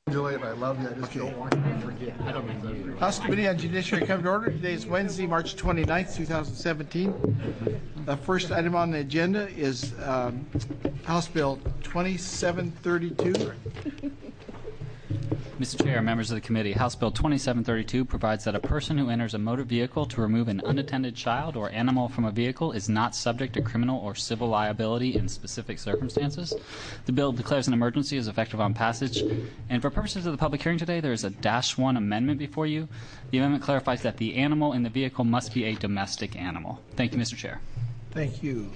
Juliet, I love you. I just don't want you to forget. I don't mean that. House Committee on Judiciary come to order. Today is Wednesday, March 29th, 2017. The first item on the agenda is House Bill 2732. Mr. Chair, members of the committee, House Bill 2732 provides that a person who enters a motor vehicle to remove an unattended child or animal from a vehicle is not subject to criminal or civil liability in specific circumstances. The bill declares an emergency as effective on passage. And for purposes of the public hearing today, there is a -1 amendment before you. The amendment clarifies that the animal in the vehicle must be a domestic animal. Thank you, Mr. Chair. Thank you.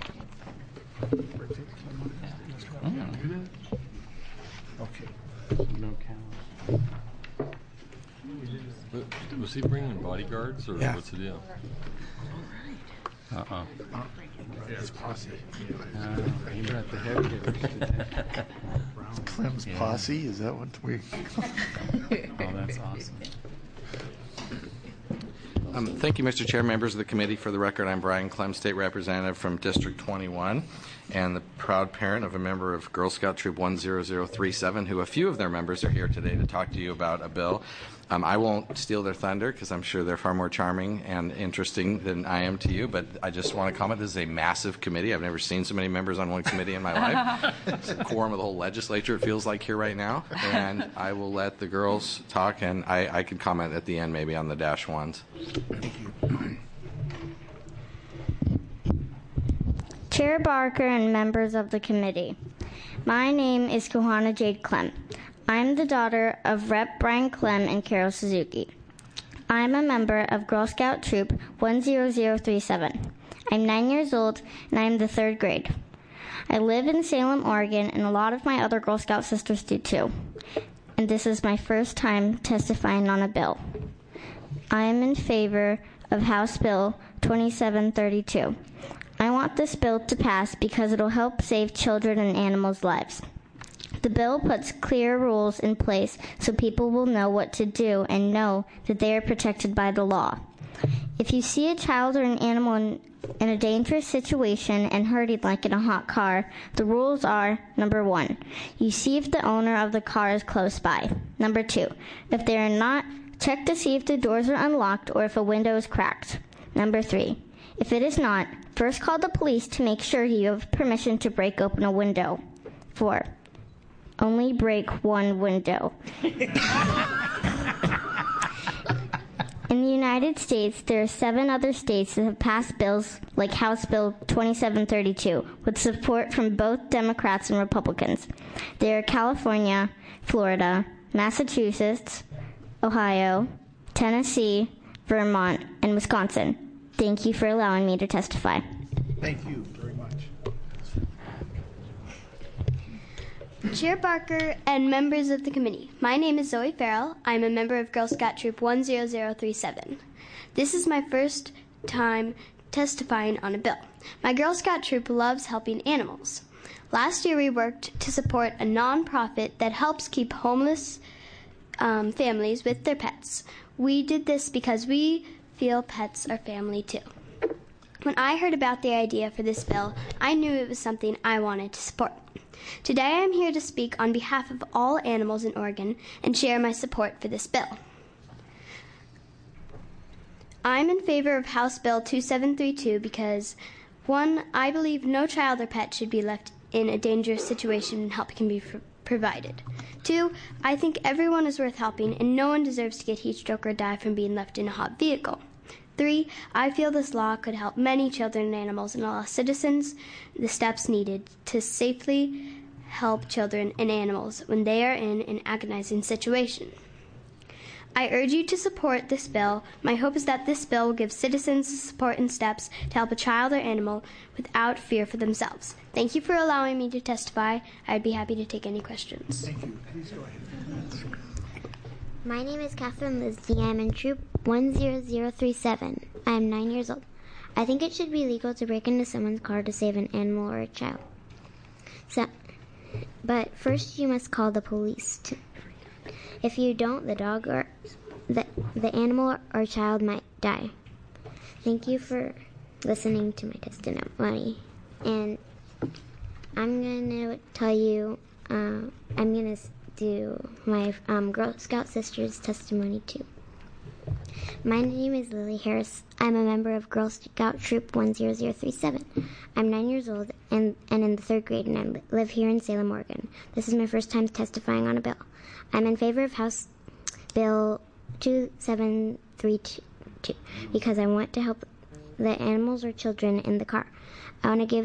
Okay. No cows. Was he bringing bodyguards, or what's the deal? His posse. He brought the heavy hitters today. Clem's posse? Is that what we... Oh, that's awesome. Thank you, Mr. Chair, members of the committee. For the record, I'm Brian Clem, State Representative from District 21, and the proud parent of a member of Girl Scout Troop 10037, who a few of their members are here today to talk to you about a bill. I won't steal their thunder because I'm sure they're far more charming and interesting than I am to you, but I just want to comment, this is a massive committee. I've never seen so many members on one committee in my life. It's a quorum of the whole legislature, it feels like, here right now. And I will let the girls talk, and I can comment at the end maybe on the -1s. Thank you. Chair Barker and members of the committee, my name is Kohana Jade Clem. I'm the daughter of Rep. Brian Clem and Carol Suzuki. I'm a member of Girl Scout Troop 10037. I'm 9 years old, and I'm the 3rd grade. I live in Salem, Oregon, and a lot of my other Girl Scout sisters do too. And this is my first time testifying on a bill. I am in favor of House Bill 2732. I want this bill to pass because it'll help save children and animals' lives. The bill puts clear rules in place so people will know what to do and know that they are protected by the law. If you see a child or an animal in a dangerous situation and hurting, like in a hot car, the rules are: number 1, you see if the owner of the car is close by. Number 2, if they are not, check to see if the doors are unlocked or if a window is cracked. Number 3, if it is not, first call the police to make sure you have permission to break open a window. 4, only break one window. In the United States, there are 7 other states that have passed bills like House Bill 2732 with support from both Democrats and Republicans. They are California, Florida, Massachusetts, Ohio, Tennessee, Vermont, and Wisconsin. Thank you for allowing me to testify. Thank you very much. Chair Barker and members of the committee, my name is Zoe Farrell. I'm a member of Girl Scout Troop 10037. This is my first time testifying on a bill. My Girl Scout troop loves helping animals. Last year we worked to support a nonprofit that helps keep homeless families with their pets. We did this because we feel pets are family too. When I heard about the idea for this bill, I knew it was something I wanted to support. Today I am here to speak on behalf of all animals in Oregon and share my support for this bill. I'm in favor of House Bill 2732 because, 1, I believe no child or pet should be left in a dangerous situation and help can be provided. 2, I think everyone is worth helping and no one deserves to get heat stroke or die from being left in a hot vehicle. 3, I feel this law could help many children and animals and allow citizens the steps needed to safely help children and animals when they are in an agonizing situation. I urge you to support this bill. My hope is that this bill will give citizens the support and steps to help a child or animal without fear for themselves. Thank you for allowing me to testify. I'd be happy to take any questions. Thank you. Please go ahead. My name is Catherine Lisby. I'm in Troop 10037. I am 9 years old. I think it should be legal to break into someone's car to save an animal or a child. But first you must call the police. If you don't, the dog or the animal or child might die. Thank you for listening to my testimony. And I'm going to tell you, I'm going to do my Girl Scout sister's testimony too. My name is Lily Harris. I'm a member of Girl Scout Troop 10037. I'm 9 years old and in the 3rd grade, and I live here in Salem, Oregon. This is my first time testifying on a bill. I'm in favor of House Bill 2732 because I want to help the animals or children in the car. I want to give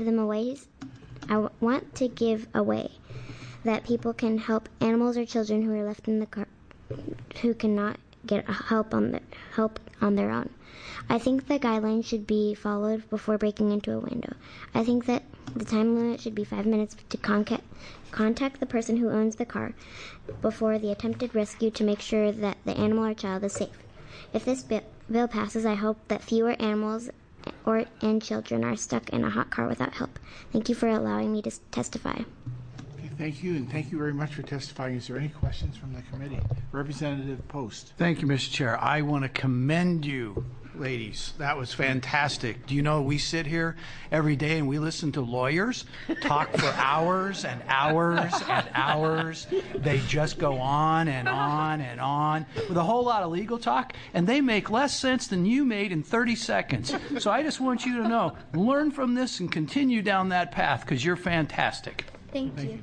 away that people can help animals or children who are left in the car who cannot get help on their own. I think the guidelines should be followed before breaking into a window. I think that the time limit should be 5 minutes to contact the person who owns the car before the attempted rescue to make sure that the animal or child is safe. If this bill passes, I hope that fewer animals and children are stuck in a hot car without help. Thank you for allowing me to testify. Thank you, and thank you very much for testifying. Is there any questions from the committee? Representative Post. Thank you, Mr. Chair. I want to commend you, ladies. That was fantastic. Do you know we sit here every day and we listen to lawyers talk for hours and hours and hours. They just go on and on and on with a whole lot of legal talk, and they make less sense than you made in 30 seconds. So I just want you to know, learn from this and continue down that path because you're fantastic. Thank you.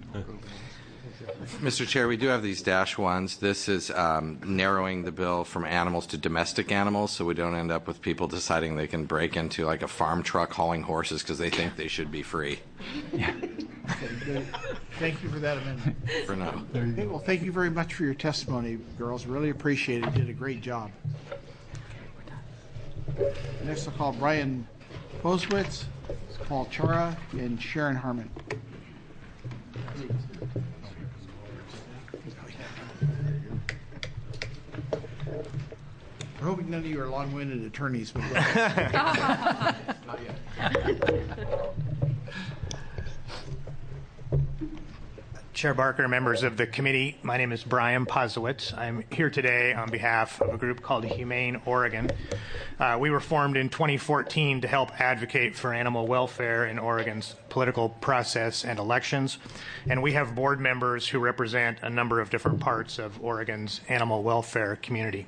Mr. Chair, we do have these -1s. This is narrowing the bill from animals to domestic animals, so we don't end up with people deciding they can break into like a farm truck hauling horses because they think they should be free. Yeah. Okay, good. Thank you for that amendment. For now. Okay, well, thank you very much for your testimony, girls. Really appreciate it. You did a great job. Next, I'll call Brian Posewitz, Paul Chara, and Sharon Harmon. We're hoping none of you are long-winded attorneys. But Chair Barker, members of the committee, my name is Brian Posewitz. I'm here today on behalf of a group called Humane Oregon. We were formed in 2014 to help advocate for animal welfare in Oregon's political process and elections, and we have board members who represent a number of different parts of Oregon's animal welfare community.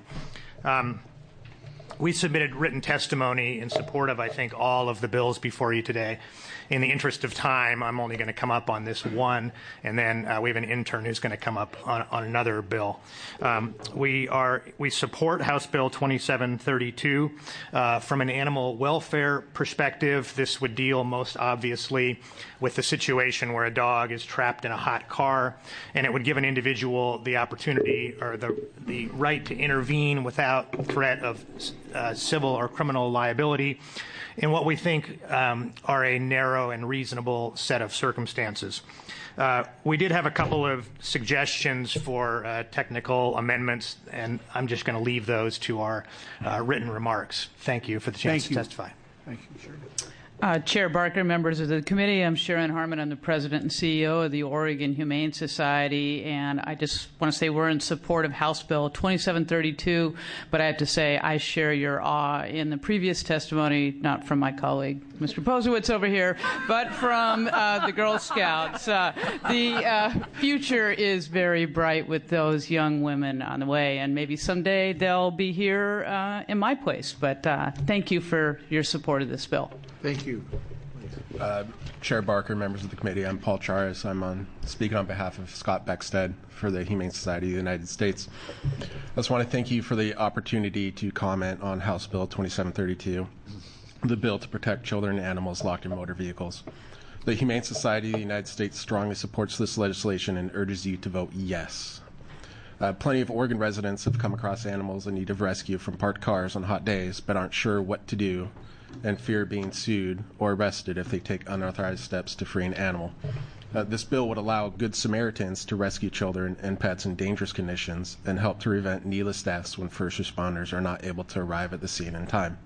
We submitted written testimony in support of, I think, all of the bills before you today. In the interest of time, I'm only going to come up on this one, and then we have an intern who's going to come up on another bill. We support House Bill 2732. From an animal welfare perspective, this would deal most obviously with the situation where a dog is trapped in a hot car, and it would give an individual the opportunity or the right to intervene without threat of civil or criminal liability in what we think are a narrow and reasonable set of circumstances. We did have a couple of suggestions for technical amendments, and I'm just going to leave those to our written remarks. Thank you for the chance to testify. Thank you, sir. Chair Barker, members of the committee, I'm Sharon Harmon. I'm the president and CEO of the Oregon Humane Society, and I just want to say we're in support of House Bill 2732, but I have to say I share your awe in the previous testimony, not from my colleague, Mr. Posewitz over here, but from the Girl Scouts. The future is very bright with those young women on the way, and maybe someday they'll be here in my place, but thank you for your support of this bill. Thank you. Chair Barker, members of the committee, I'm Paul Charas. I'm speaking on behalf of Scott Beckstead for the Humane Society of the United States. I just want to thank you for the opportunity to comment on House Bill 2732, the bill to protect children and animals locked in motor vehicles. The Humane Society of the United States strongly supports this legislation and urges you to vote yes. Plenty of Oregon residents have come across animals in need of rescue from parked cars on hot days but aren't sure what to do and fear being sued or arrested if they take unauthorized steps to free an animal. This bill would allow Good Samaritans to rescue children and pets in dangerous conditions and help to prevent needless deaths when first responders are not able to arrive at the scene in time.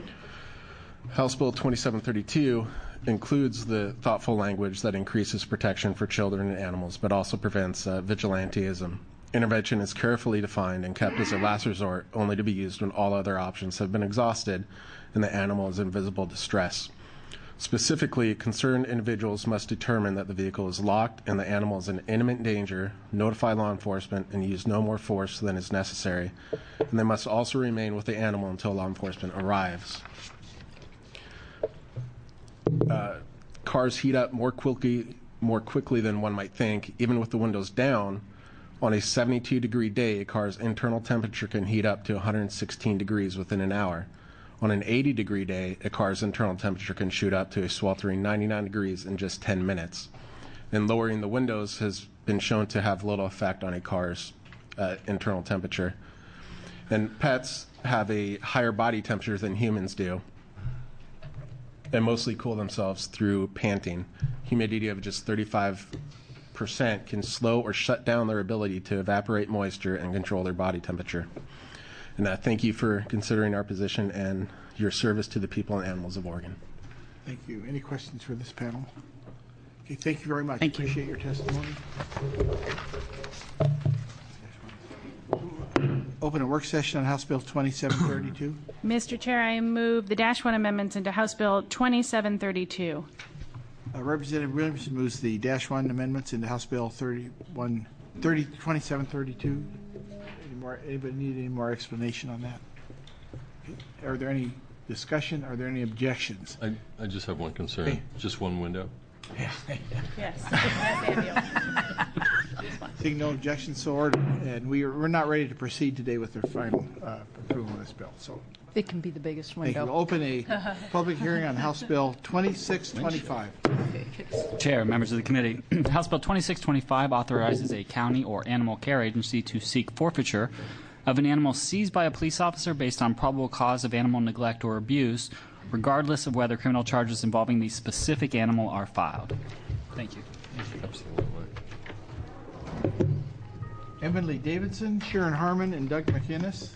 House Bill 2732 includes the thoughtful language that increases protection for children and animals, but also prevents vigilantism. Intervention is carefully defined and kept as a last resort, only to be used when all other options have been exhausted and the animal is in visible distress. Specifically, concerned individuals must determine that the vehicle is locked and the animal is in imminent danger, notify law enforcement, and use no more force than is necessary. And they must also remain with the animal until law enforcement arrives. Cars heat up more quickly than one might think. Even with the windows down, on a 72-degree day, a car's internal temperature can heat up to 116 degrees within an hour. On an 80-degree day, a car's internal temperature can shoot up to a sweltering 99 degrees in just 10 minutes. And lowering the windows has been shown to have little effect on a car's internal temperature. And pets have a higher body temperature than humans do, and mostly cool themselves through panting. Humidity of just 35% can slow or shut down their ability to evaporate moisture and control their body temperature. And thank you for considering our position and your service to the people and animals of Oregon. Thank you. Any questions for this panel? Okay, thank you very much. Thank you. Appreciate your testimony. Open a work session on House Bill 2732. Mr. Chair, I move the Dash 1 amendments into House Bill 2732. Representative Williamson moves the Dash 1 amendments into House Bill 2732. Anybody need any more explanation on that? Okay. Are there any discussion? Are there any objections? I just have one concern. Okay. Just one window. Yes. Yes, Seeing no objections, so ordered. And we're not ready to proceed today with the final approval of this bill. So It can be the biggest thank you. window. We'll open a public hearing on House Bill 2625. Chair, members of the committee, House Bill 2625 authorizes a county or animal care agency to seek forfeiture of an animal seized by a police officer based on probable cause of animal neglect or abuse, regardless of whether criminal charges involving the specific animal are filed. Thank you. Absolutely. Emily Davidson, Sharon Harmon, and Doug McInnes.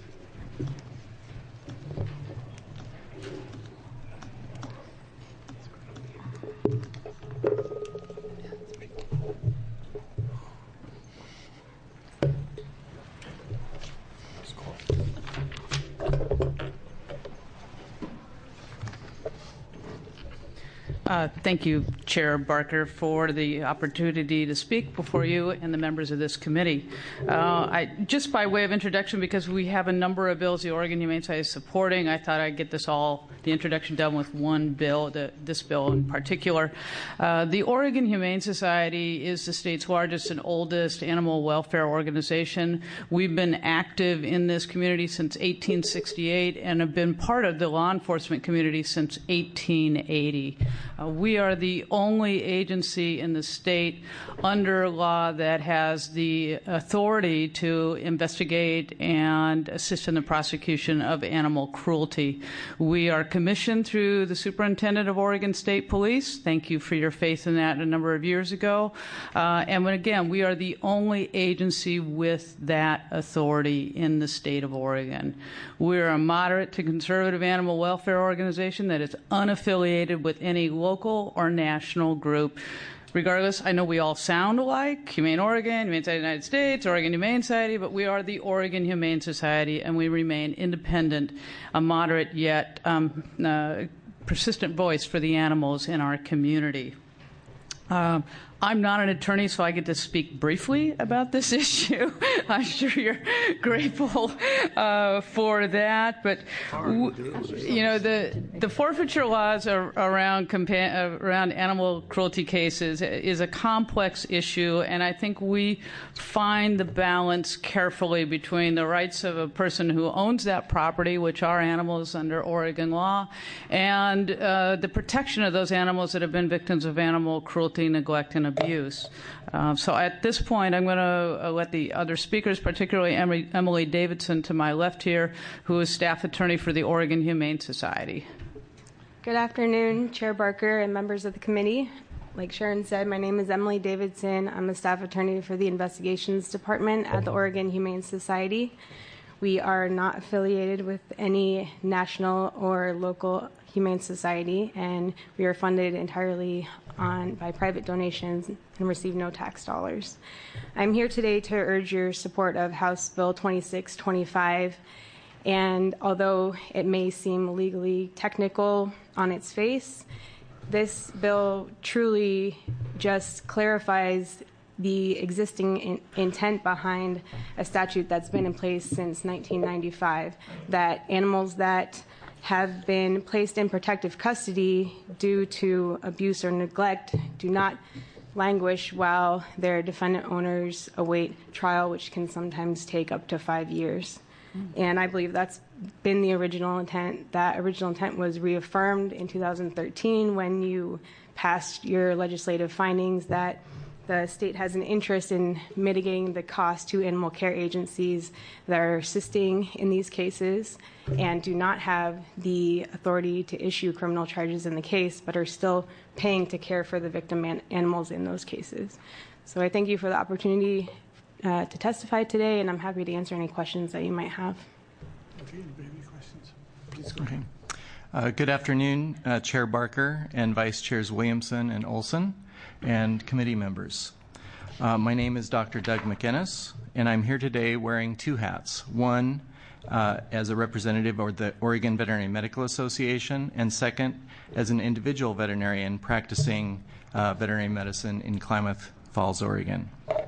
Thank you, Chair Barker, for the opportunity to speak before you and the members of this committee. Just by way of introduction, because we have a number of bills the Oregon Humane Society is supporting, I thought I'd get the introduction done with one bill, this bill in particular. The Oregon Humane Society is the state's largest and oldest animal welfare organization. We've been active in this community since 1868 and have been part of the law enforcement community since 1880. We are the only agency in the state under law that has the authority to investigate and assist in the prosecution of animal cruelty. We are commissioned through the Superintendent of Oregon State Police. Thank you for your faith in that a number of years ago. And again, we are the only agency with that authority in the state of Oregon. We're a moderate to conservative animal welfare organization that is unaffiliated with any local or national group. Regardless, I know we all sound alike, Humane Oregon, Humane Society of the United States, Oregon Humane Society, but we are the Oregon Humane Society, and we remain independent, a moderate yet persistent voice for the animals in our community. I'm not an attorney, so I get to speak briefly about this issue. I'm sure you're grateful for that. But the forfeiture laws around animal cruelty cases is a complex issue, and I think we find the balance carefully between the rights of a person who owns that property, which are animals under Oregon law, and the protection of those animals that have been victims of animal cruelty, neglect, and abuse. So at this point, I'm going to let the other speakers, particularly Emily Davidson to my left here, who is staff attorney for the Oregon Humane Society. Good afternoon, Chair Barker and members of the committee. Like Sharon said, my name is Emily Davidson. I'm a staff attorney for the Investigations Department at the Oregon Humane Society. We are not affiliated with any national or local humane society, and we are funded entirely by private donations and receive no tax dollars. I'm here today to urge your support of House Bill 2625, and although it may seem legally technical on its face, this bill truly just clarifies the existing intent behind a statute that's been in place since 1995, that animals that have been placed in protective custody due to abuse or neglect do not languish while their defendant owners await trial, which can sometimes take up to 5 years. And I believe that's been the original intent. That original intent was reaffirmed in 2013 when you passed your legislative findings that the state has an interest in mitigating the cost to animal care agencies that are assisting in these cases and do not have the authority to issue criminal charges in the case, but are still paying to care for the victim animals in those cases. So I thank you for the opportunity to testify today, and I'm happy to answer any questions that you might have. Okay, anybody have any questions? Please go ahead. Good afternoon, Chair Barker and Vice Chairs Williamson and Olson, and committee members. My name is Dr. Doug McInnes, and I'm here today wearing two hats. One, as a representative of the Oregon Veterinary Medical Association, and second, as an individual veterinarian practicing veterinary medicine in Klamath Falls, Oregon.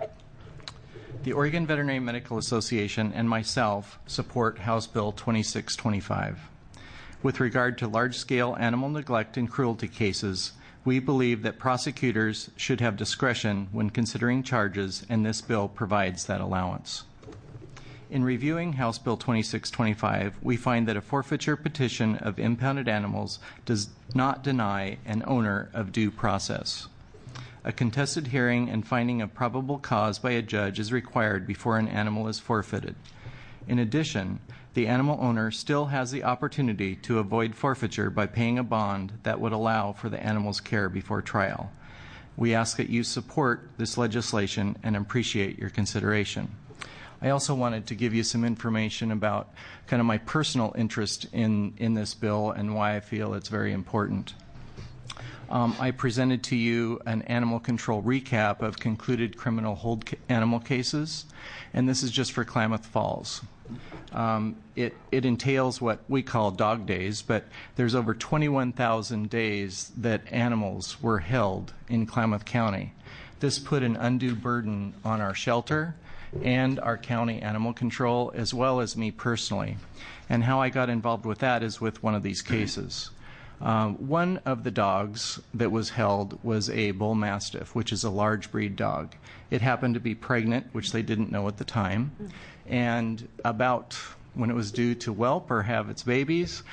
The Oregon Veterinary Medical Association and myself support House Bill 2625. With regard to large-scale animal neglect and cruelty cases, we believe that prosecutors should have discretion when considering charges, and this bill provides that allowance. In reviewing House Bill 2625, we find that a forfeiture petition of impounded animals does not deny an owner of due process. A contested hearing and finding of probable cause by a judge is required before an animal is forfeited. In addition, the animal owner still has the opportunity to avoid forfeiture by paying a bond that would allow for the animal's care before trial. We ask that you support this legislation and appreciate your consideration. I also wanted to give you some information about kind of my personal interest in this bill and why I feel it's very important. I presented to you an animal control recap of concluded criminal hold animal cases, and this is just for Klamath Falls. It entails what we call dog days, but there's over 21,000 days that animals were held in Klamath County. This put an undue burden on our shelter and our county animal control, as well as me personally. And how I got involved with that is with one of these cases. One of the dogs that was held was a bull mastiff, which is a large breed dog. It happened to be pregnant, which they didn't know at the time. And about when it was due to whelp or have its babies,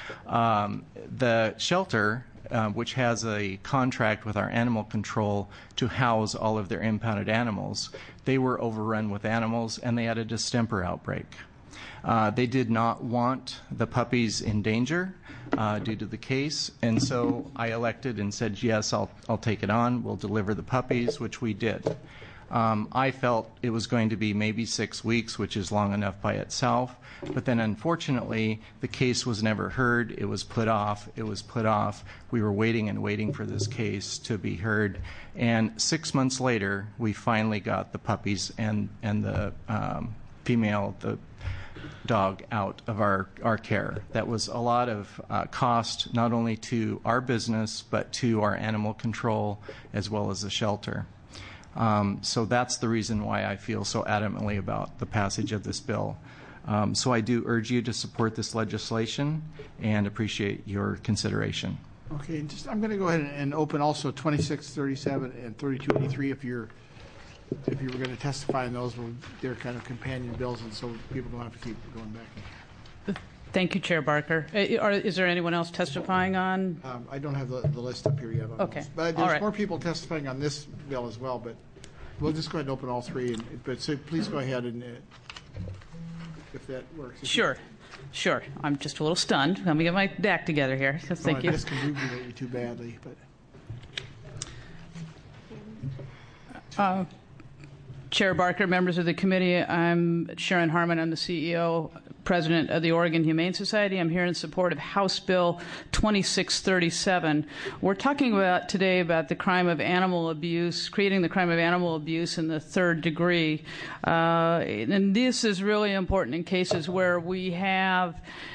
the shelter, which has a contract with our animal control to house all of their impounded animals, they were overrun with animals and they had a distemper outbreak. They did not want the puppies in danger due to the case, and so I elected and said, yes, I'll take it on. We'll deliver the puppies, which we did. I felt it was going to be maybe 6 weeks, which is long enough by itself, but then unfortunately the case was never heard. It was put off. It was put off. We were waiting and waiting for this case to be heard, and 6 months later we finally got the puppies and the female, the dog, out of our care. That was a lot of cost, not only to our business, but to our animal control as well as the shelter. So that's the reason why I feel so adamantly about the passage of this bill. So I do urge you to support this legislation and appreciate your consideration. Okay, I'm going to go ahead and open also 2637 and 3283 if you were going to testify on those. They're kind of companion bills, and so people don't have to keep going back. Thank you, Chair Barker. Is there anyone else testifying on? I don't have the list up here yet. Okay. But there's more people testifying on this bill as well, but we'll just go ahead and open all three. But so please go ahead and if that works. Sure. I'm just a little stunned. Let me get my deck together here. So thank you. I discombobulate you too badly, but. Chair Barker, members of the committee, I'm Sharon Harmon. I'm the CEO, President of the Oregon Humane Society. I'm here in support of House Bill 2637. We're talking today about the crime of animal abuse, creating the crime of animal abuse in the third degree. And this is really important in cases where we have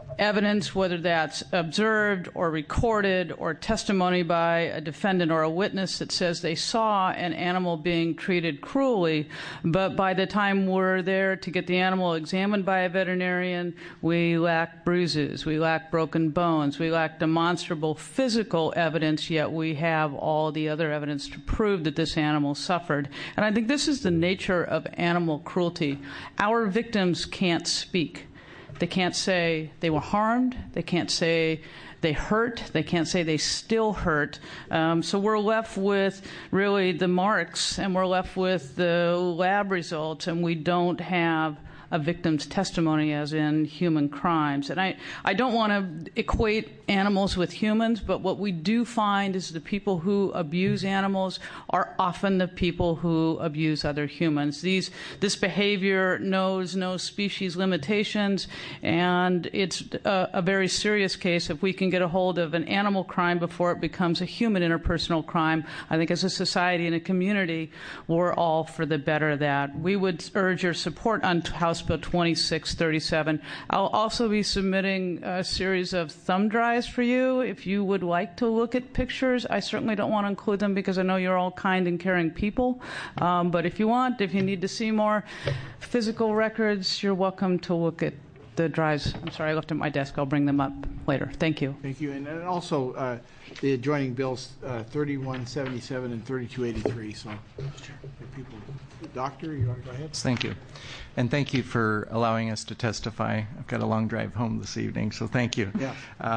evidence, whether that's observed or recorded or testimony by a defendant or a witness that says they saw an animal being treated cruelly, but by the time we're there to get the animal examined by a veterinarian, we lack bruises, we lack broken bones, we lack demonstrable physical evidence, yet we have all the other evidence to prove that this animal suffered. And I think this is the nature of animal cruelty. Our victims can't speak. They can't say they were harmed. They can't say they hurt. They can't say they still hurt. So we're left with really the marks, and we're left with the lab results, and we don't have a victim's testimony as in human crimes. And I don't want to equate animals with humans, but what we do find is the people who abuse animals are often the people who abuse other humans. This behavior knows no species limitations, and it's a very serious case. If we can get a hold of an animal crime before it becomes a human interpersonal crime, I think as a society and a community, we're all for the better of that. We would urge your support on House Bill 2637. I'll also be submitting a series of thumb drives for you if you would like to look at pictures. I certainly don't want to include them because I know you're all kind and caring people. But if you need to see more physical records, you're welcome to look at the drives. I'm sorry, I left them at my desk. I'll bring them up later. Thank you. Thank you. And also the adjoining bills 3177 and 3283. So, people, Doctor, you want to go ahead? Thank you. And thank you for allowing us to testify. I've got a long drive home this evening, so thank you. Yeah.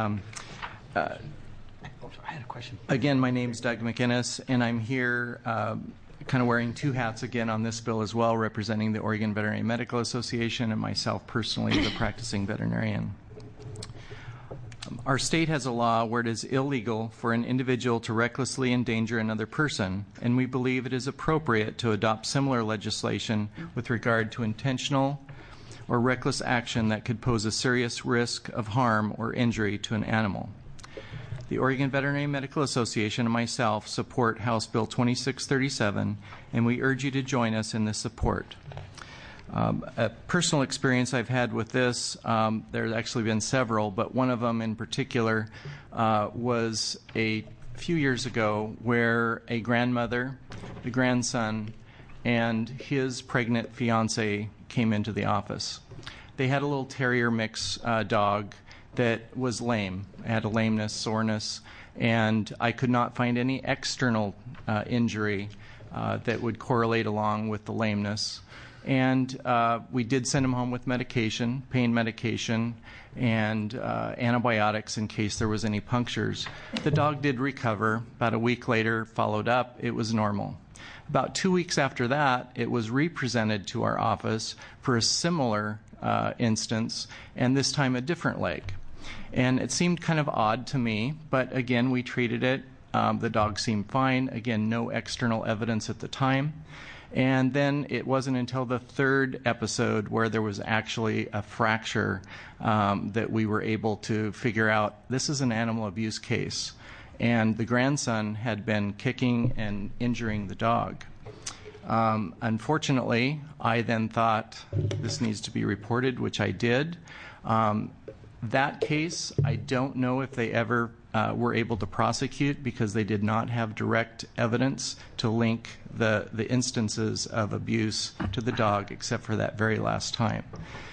I had a question. Again, my name's Doug McInnes, and I'm here kind of wearing two hats again on this bill as well, representing the Oregon Veterinary Medical Association and myself personally, the practicing veterinarian. Our state has a law where it is illegal for an individual to recklessly endanger another person, and we believe it is appropriate to adopt similar legislation with regard to intentional or reckless action that could pose a serious risk of harm or injury to an animal. The Oregon Veterinary Medical Association and myself support House Bill 2637, and we urge you to join us in this support. A personal experience I've had with this, there's actually been several, but one of them in particular was a few years ago where a grandmother, the grandson, and his pregnant fiance came into the office. They had a little terrier mix dog that was lame, had a lameness, soreness, and I could not find any external injury that would correlate along with the lameness. And we did send him home with medication, pain medication, and antibiotics in case there was any punctures. The dog did recover. About a week later, followed up, it was normal. About 2 weeks after that, it was represented to our office for a similar instance, and this time a different leg. And it seemed kind of odd to me, but again, we treated it. The dog seemed fine. Again, no external evidence at the time. And then it wasn't until the third episode where there was actually a fracture that we were able to figure out this is an animal abuse case. And the grandson had been kicking and injuring the dog. Unfortunately, I then thought this needs to be reported, which I did. That case, I don't know if they ever were able to prosecute because they did not have direct evidence to link the instances of abuse to the dog except for that very last time.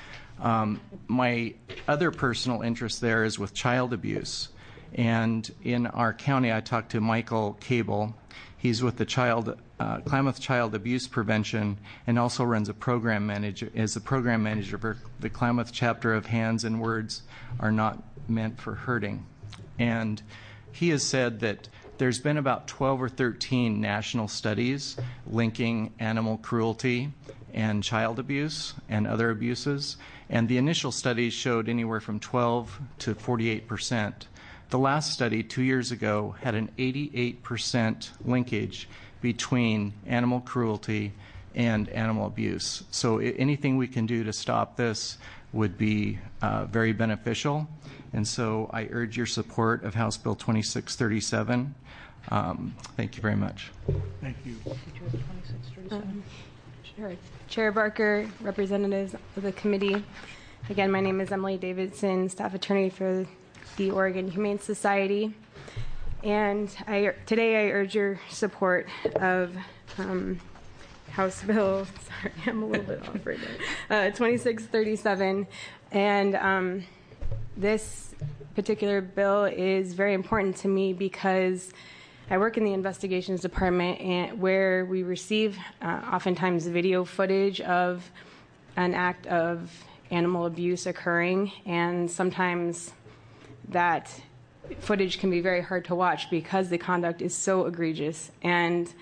My other personal interest there is with child abuse. And in our county, I talked to Michael Cable. He's with the Klamath Child Abuse Prevention and also runs a program manager, is the program manager for the Klamath chapter of Hands and Words Are Not Meant for Hurting. And he has said that there's been about 12 or 13 national studies linking animal cruelty and child abuse and other abuses. And the initial studies showed anywhere from 12 to 48%. The last study 2 years ago had an 88% linkage between animal cruelty and animal abuse. So anything we can do to stop this would be very beneficial. And so I urge your support of House Bill 2637. Thank you very much. Thank you. Chair Barker, representatives of the committee, Again, my name is Emily Davidson, staff attorney for the Oregon Humane Society. And today I urge your support of House Bill, sorry, I'm a little bit off right now, 2637. And this particular bill is very important to me because I work in the investigations department where we receive oftentimes video footage of an act of animal abuse occurring, and sometimes that footage can be very hard to watch because the conduct is so egregious. And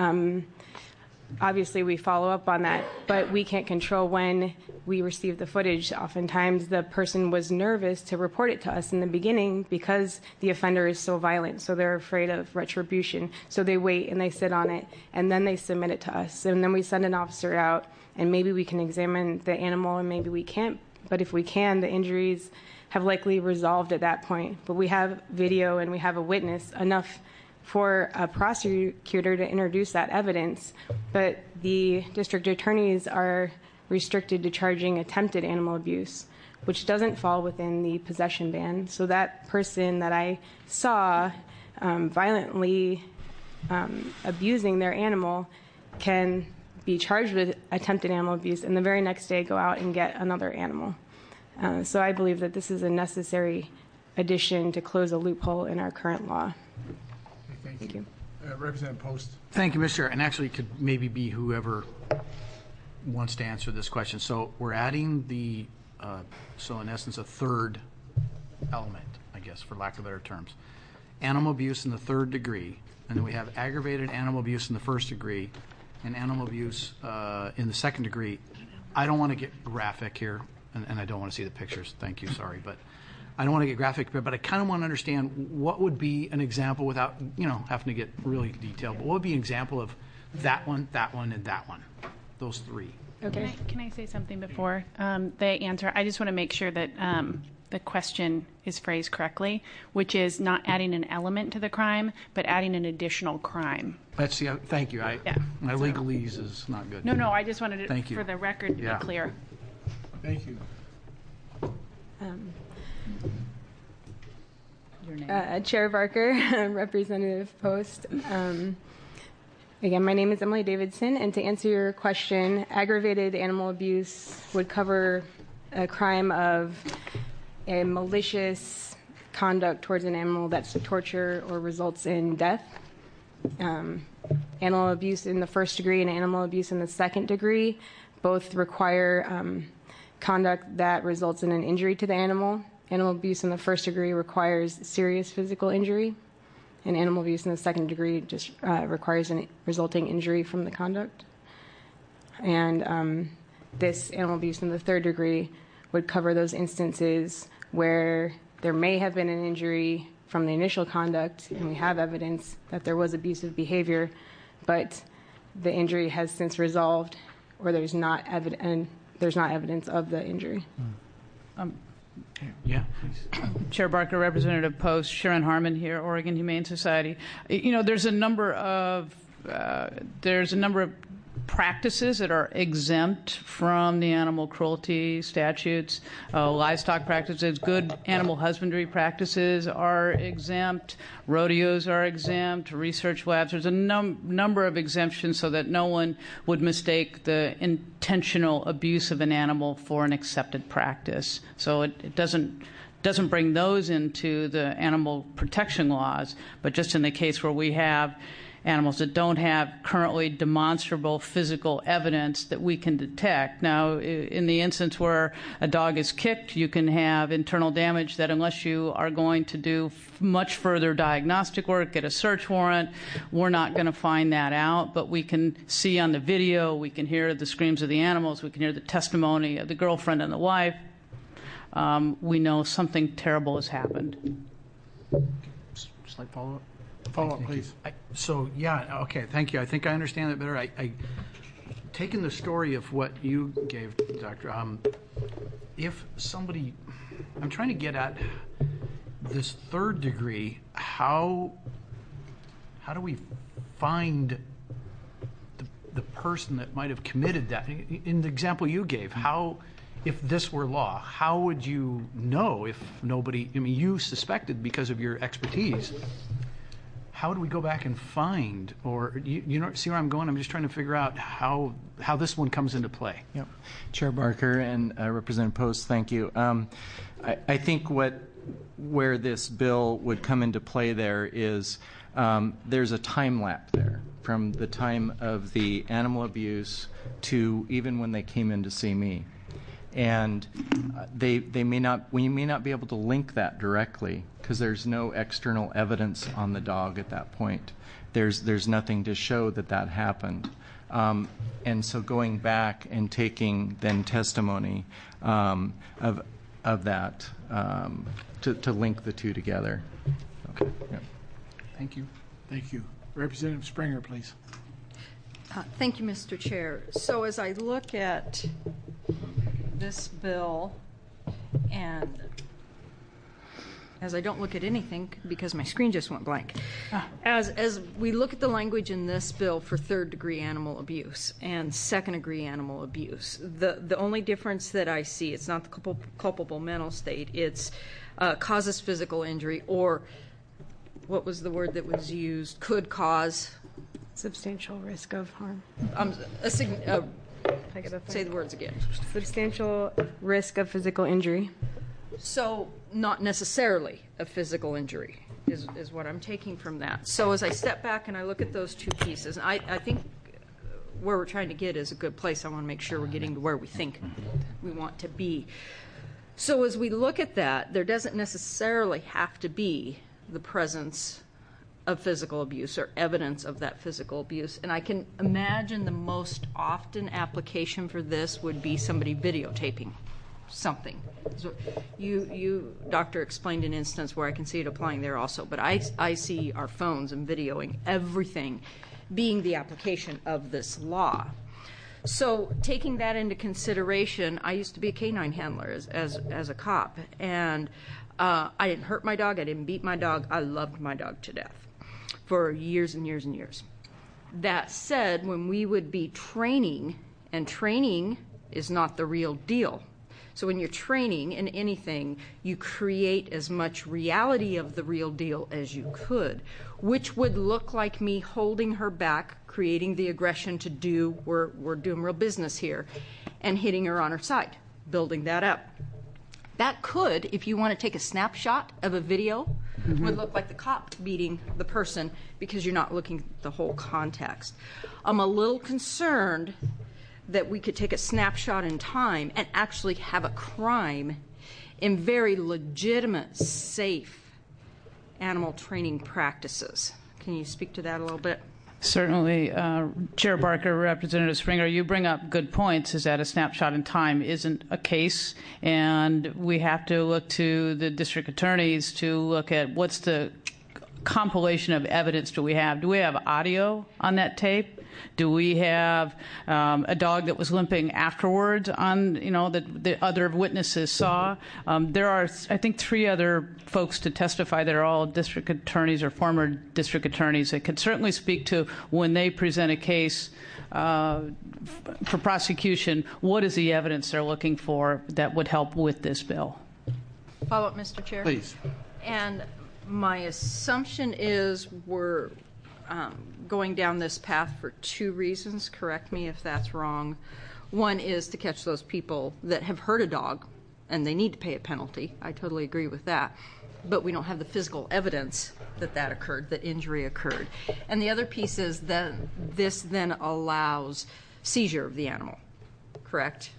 obviously we follow up on that, but we can't control when we receive the footage. Oftentimes the person was nervous to report it to us in the beginning because the offender is so violent, so they're afraid of retribution. So they wait and they sit on it, and then they submit it to us. And then we send an officer out, and maybe we can examine the animal and maybe we can't. But if we can, the injuries have likely resolved at that point. But we have video and we have a witness, enough for a prosecutor to introduce that evidence. But the district attorneys are restricted to charging attempted animal abuse, which doesn't fall within the possession ban. So that person that I saw violently abusing their animal can be charged with attempted animal abuse and the very next day go out and get another animal. So I believe that this is a necessary addition to close a loophole in our current law. Thank you. Representative Post. Thank you, Mr. Chair. And actually, it could maybe be whoever wants to answer this question. So we're adding so in essence, a third element, I guess, for lack of better terms. Animal abuse in the third degree, and then we have aggravated animal abuse in the first degree, and animal abuse in the second degree. I don't want to get graphic here, and I don't want to see the pictures. Thank you, sorry, but I don't want to get graphic, but I kind of want to understand what would be an example without, having to get really detailed. But what would be an example of that one, and that one? Those three. Okay. Can I say something before they answer? I just want to make sure that the question is phrased correctly, which is not adding an element to the crime, but adding an additional crime. Let's see. Thank you. My legalese is not good. No, I just wanted Thank you. For the record to be clear. Thank you. Your name. Chair Barker, Representative Post. Again, my name is Emily Davidson, and to answer your question, aggravated animal abuse would cover a crime of a malicious conduct towards an animal that's torture or results in death. Animal abuse in the first degree and animal abuse in the second degree both require conduct that results in an injury to the animal. Animal abuse in the first degree requires serious physical injury, and animal abuse in the second degree just requires a resulting injury from the conduct. And this animal abuse in the third degree would cover those instances where there may have been an injury from the initial conduct, and we have evidence that there was abusive behavior, but the injury has since resolved, or there's not evidence of the injury. Yeah, please. Chair Barker, Representative Post, Sharon Harmon here, Oregon Humane Society. There's a number of practices that are exempt from the animal cruelty statutes. Livestock practices, good animal husbandry practices are exempt. Rodeos are exempt. Research labs. There's a number of exemptions so that no one would mistake the intentional abuse of an animal for an accepted practice. So it doesn't bring those into the animal protection laws, but just in the case where we have animals that don't have currently demonstrable physical evidence that we can detect. Now, in the instance where a dog is kicked, you can have internal damage that unless you are going to do much further diagnostic work, get a search warrant, we're not going to find that out. But we can see on the video, we can hear the screams of the animals, we can hear the testimony of the girlfriend and the wife. We know something terrible has happened. Slight follow-up? Follow-up, please. Okay, thank you. I think I understand that better. Taking the story of what you gave, Doctor, if somebody, I'm trying to get at this third degree, how do we find the person that might have committed that? In the example you gave, how if this were law, how would you know if nobody, I mean, you suspected because of your expertise, how do we go back and find, or you know, see where I'm going? I'm just trying to figure out how this one comes into play. Yep. Chair Barker and Representative Post, thank you. I think where this bill would come into play there is there's a time lapse there from the time of the animal abuse to even when they came in to see me. And we may not be able to link that directly because there's no external evidence on the dog at that point. There's nothing to show that happened. And so going back and taking then testimony of that to link the two together. Okay. Yeah. Thank you. Thank you. Representative Springer, please. Thank you, Mr. Chair. So as I look at this bill, and as I don't look at anything because my screen just went blank, as we look at the language in this bill for third-degree animal abuse and second-degree animal abuse, the only difference that I see, it's not the culpable mental state, it's causes physical injury, or what was the word that was used, could cause substantial risk of harm. Say the words again. Substantial risk of physical injury. So not necessarily a physical injury is what I'm taking from that. So as I step back and I look at those two pieces, I think where we're trying to get is a good place. I want to make sure we're getting to where we think we want to be. So as we look at that, there doesn't necessarily have to be the presence of physical abuse or evidence of that physical abuse. And I can imagine the most often application for this would be somebody videotaping something. So you, Doctor, explained an instance where I can see it applying there also, but I see our phones and videoing everything being the application of this law. So taking that into consideration, I used to be a canine handler as a cop, and I didn't hurt my dog, I didn't beat my dog, I loved my dog to death for years and years and years. That said, when we would be training, and training is not the real deal. So when you're training in anything, you create as much reality of the real deal as you could, which would look like me holding her back, creating the aggression to do, we're doing real business here, and hitting her on her side, building that up. That could, if you want to take a snapshot of a video, would look like the cop beating the person because you're not looking at the whole context. I'm a little concerned that we could take a snapshot in time and actually have a crime in very legitimate, safe animal training practices. Can you speak to that a little bit? Certainly. Chair Barker, Representative Springer, you bring up good points, is that a snapshot in time isn't a case, and we have to look to the district attorneys to look at what's the compilation of evidence do we have. Do we have audio on that tape? Do we have a dog that was limping afterwards on, that the other witnesses saw? There are, I think, 3 other folks to testify that are all district attorneys or former district attorneys that could certainly speak to when they present a case for prosecution, what is the evidence they're looking for that would help with this bill? Follow up, Mr. Chair. Please. And my assumption is we're going down this path for 2 reasons. Correct me if that's wrong. One is to catch those people that have hurt a dog and they need to pay a penalty. I totally agree with that. But we don't have the physical evidence that occurred, that injury occurred. And the other piece is that this then allows seizure of the animal. Correct?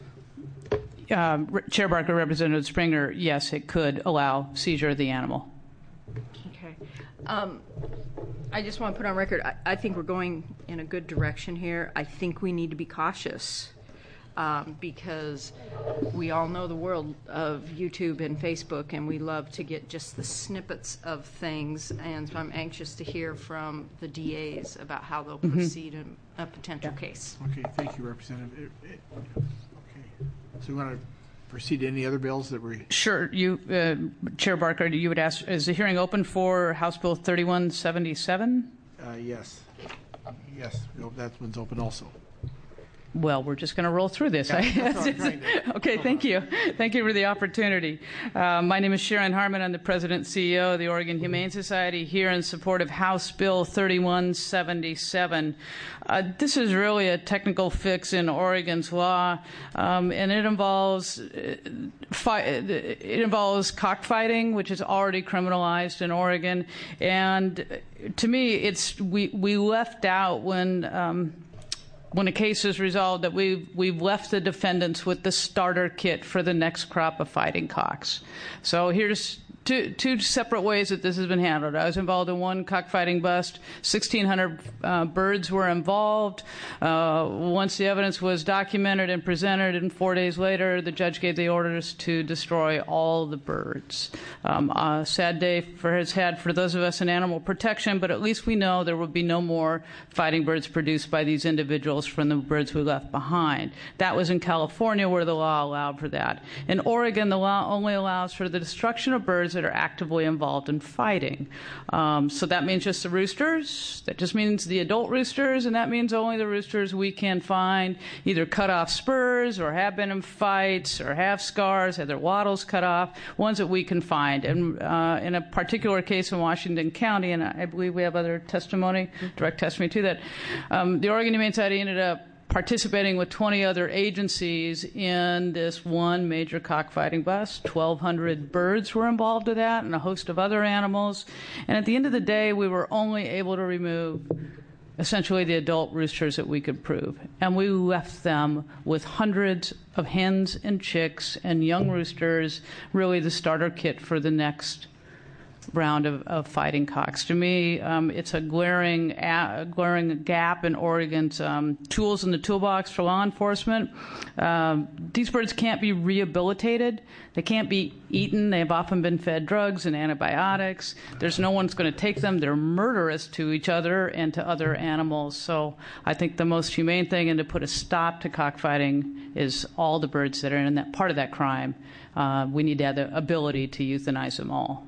Chair Barker, Representative Springer, yes, it could allow seizure of the animal. Okay. I just want to put on record, I think we're going in a good direction here. I think we need to be cautious because we all know the world of YouTube and Facebook, and we love to get just the snippets of things. And so I'm anxious to hear from the DAs about how they'll proceed in a potential case. Okay, thank you, Representative. Okay, so you want to proceed to any other bills that we... Sure. Chair Barker, you would ask, is the hearing open for House Bill 3177? Yes. Yes, that one's open also. Well, we're just going to roll through this. Okay, thank you. Thank you for the opportunity. My name is Sharon Harmon. I'm the President and CEO of the Oregon Humane Society, here in support of House Bill 3177. This is really a technical fix in Oregon's law, and it involves cockfighting, which is already criminalized in Oregon. And to me, we left out when a case is resolved that we've left the defendants with the starter kit for the next crop of fighting cocks. So here's two separate ways that this has been handled. I was involved in one cockfighting bust. 1,600 birds were involved. Once the evidence was documented and presented, and 4 days later, the judge gave the orders to destroy all the birds. A sad day for those of us in animal protection, but at least we know there will be no more fighting birds produced by these individuals from the birds we left behind. That was in California, where the law allowed for that. In Oregon, the law only allows for the destruction of birds that are actively involved in fighting. So that means just the roosters. That just means the adult roosters, and that means only the roosters we can find either cut off spurs or have been in fights or have scars, have their wattles cut off, ones that we can find. And in a particular case in Washington County, and I believe we have other testimony, direct testimony to that, the Oregon Humane Society ended up participating with 20 other agencies in this one major cockfighting bust. 1,200 birds were involved in that, and a host of other animals. And at the end of the day, we were only able to remove essentially the adult roosters that we could prove. And we left them with hundreds of hens and chicks and young roosters, really the starter kit for the next round of fighting cocks. To me, it's a glaring gap in Oregon's tools in the toolbox for law enforcement. These birds can't be rehabilitated. They can't be eaten. They have often been fed drugs and antibiotics. There's no one's going to take them. They're murderous to each other and to other animals. So I think the most humane thing, and to put a stop to cockfighting, is all the birds that are in that part of that crime. We need to have the ability to euthanize them all.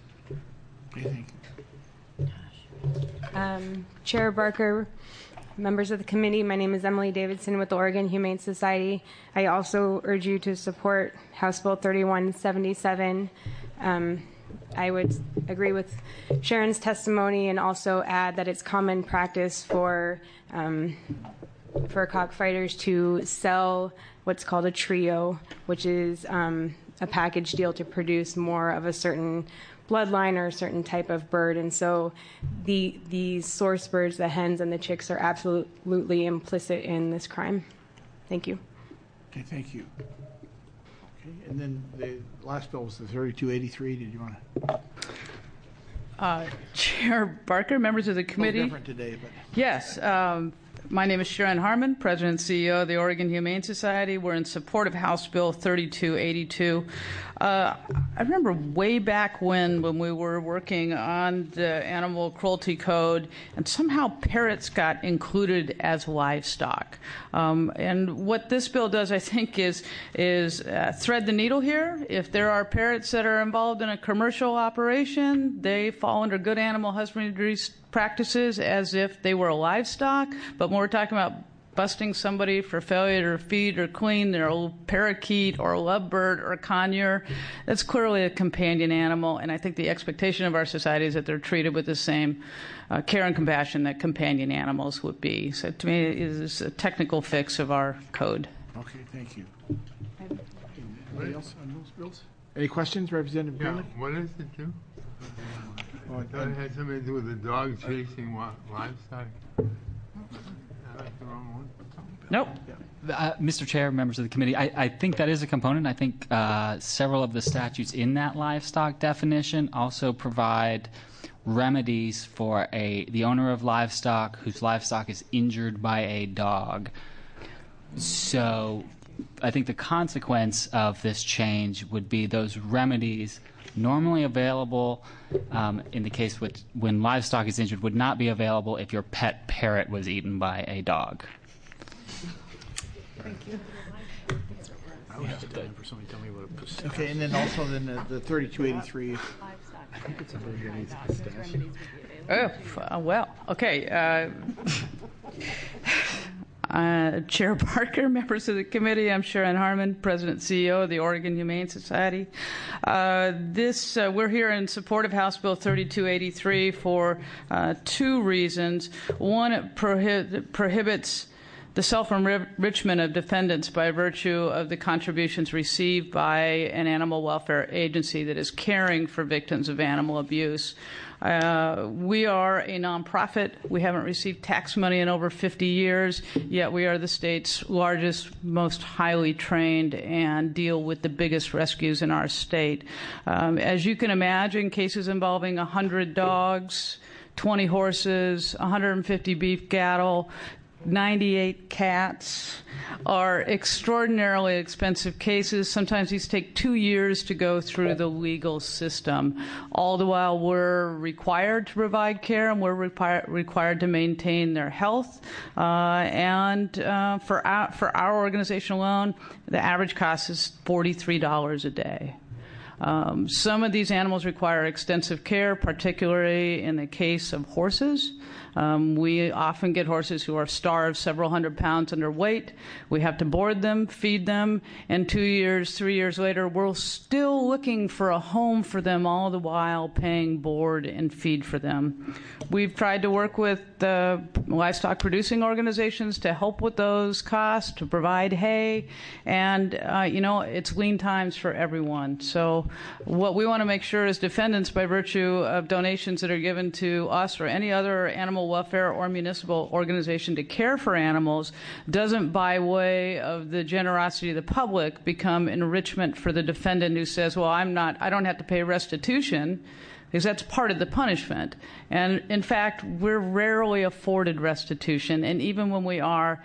Chair Barker, members of the committee, my name is Emily Davidson with the Oregon Humane Society. I also urge you to support House Bill 3177. I would agree with Sharon's testimony and also add that it's common practice for cockfighters to sell what's called a trio, which is a package deal to produce more of a certain bloodline or a certain type of bird. And so these source birds, the hens and the chicks, are absolutely implicit in this crime. Thank you. Okay, thank you. Okay, and then the last bill was the 3283. Did you want to? Chair Barker, members of the committee. A little different today, but. Yes. My name is Sharon Harmon, President and CEO of the Oregon Humane Society. We're in support of House Bill 3282. I remember way back when we were working on the Animal Cruelty Code, and somehow parrots got included as livestock. And what this bill does, I think, is thread the needle here. If there are parrots that are involved in a commercial operation, they fall under good animal husbandry practices as if they were livestock. But when we're talking about busting somebody for failure to feed or clean their parakeet or lovebird or conure, that's clearly a companion animal. And I think the expectation of our society is that they're treated with the same care and compassion that companion animals would be. So to me, it is a technical fix of our code. Okay, thank you. Anybody else on those bills? Any questions, Representative Greenlee? What does it do? I thought it had something to do with the dog chasing livestock. That's the wrong one. Nope. Mr. Chair, members of the committee, I think that is a component. I think several of the statutes in that livestock definition also provide remedies for the owner of livestock whose livestock is injured by a dog. So I think the consequence of this change would be those remedies normally available in the case when livestock is injured would not be available if your pet parrot was eaten by a dog. Thank you. Okay, and then also the 3283. I think it's a well, okay. Chair Barker, members of the committee, I'm Sharon Harmon, President and CEO of the Oregon Humane Society. We're here in support of House Bill 3283 for two reasons. One, it prohibits the self-enrichment of defendants by virtue of the contributions received by an animal welfare agency that is caring for victims of animal abuse. We are a nonprofit. We haven't received tax money in over 50 years, yet we are the state's largest, most highly trained, and deal with the biggest rescues in our state. As you can imagine, cases involving 100 dogs, 20 horses, 150 beef cattle, 98 cats are extraordinarily expensive cases. Sometimes these take 2 years to go through the legal system. All the while, we're required to provide care and we're required to maintain their health. For our organization alone, the average cost is $43 a day. Some of these animals require extensive care, particularly in the case of horses. We often get horses who are starved, several hundred pounds underweight. We have to board them, feed them, and 2 years, 3 years later, we're still looking for a home for them, all the while paying board and feed for them. We've tried to work with the livestock producing organizations to help with those costs, to provide hay, and it's lean times for everyone. So what we want to make sure is defendants, by virtue of donations that are given to us or any other animal welfare or municipal organization to care for animals, doesn't, by way of the generosity of the public, become enrichment for the defendant who says, well, I don't have to pay restitution, because that's part of the punishment. And in fact, we're rarely afforded restitution, and even when we are,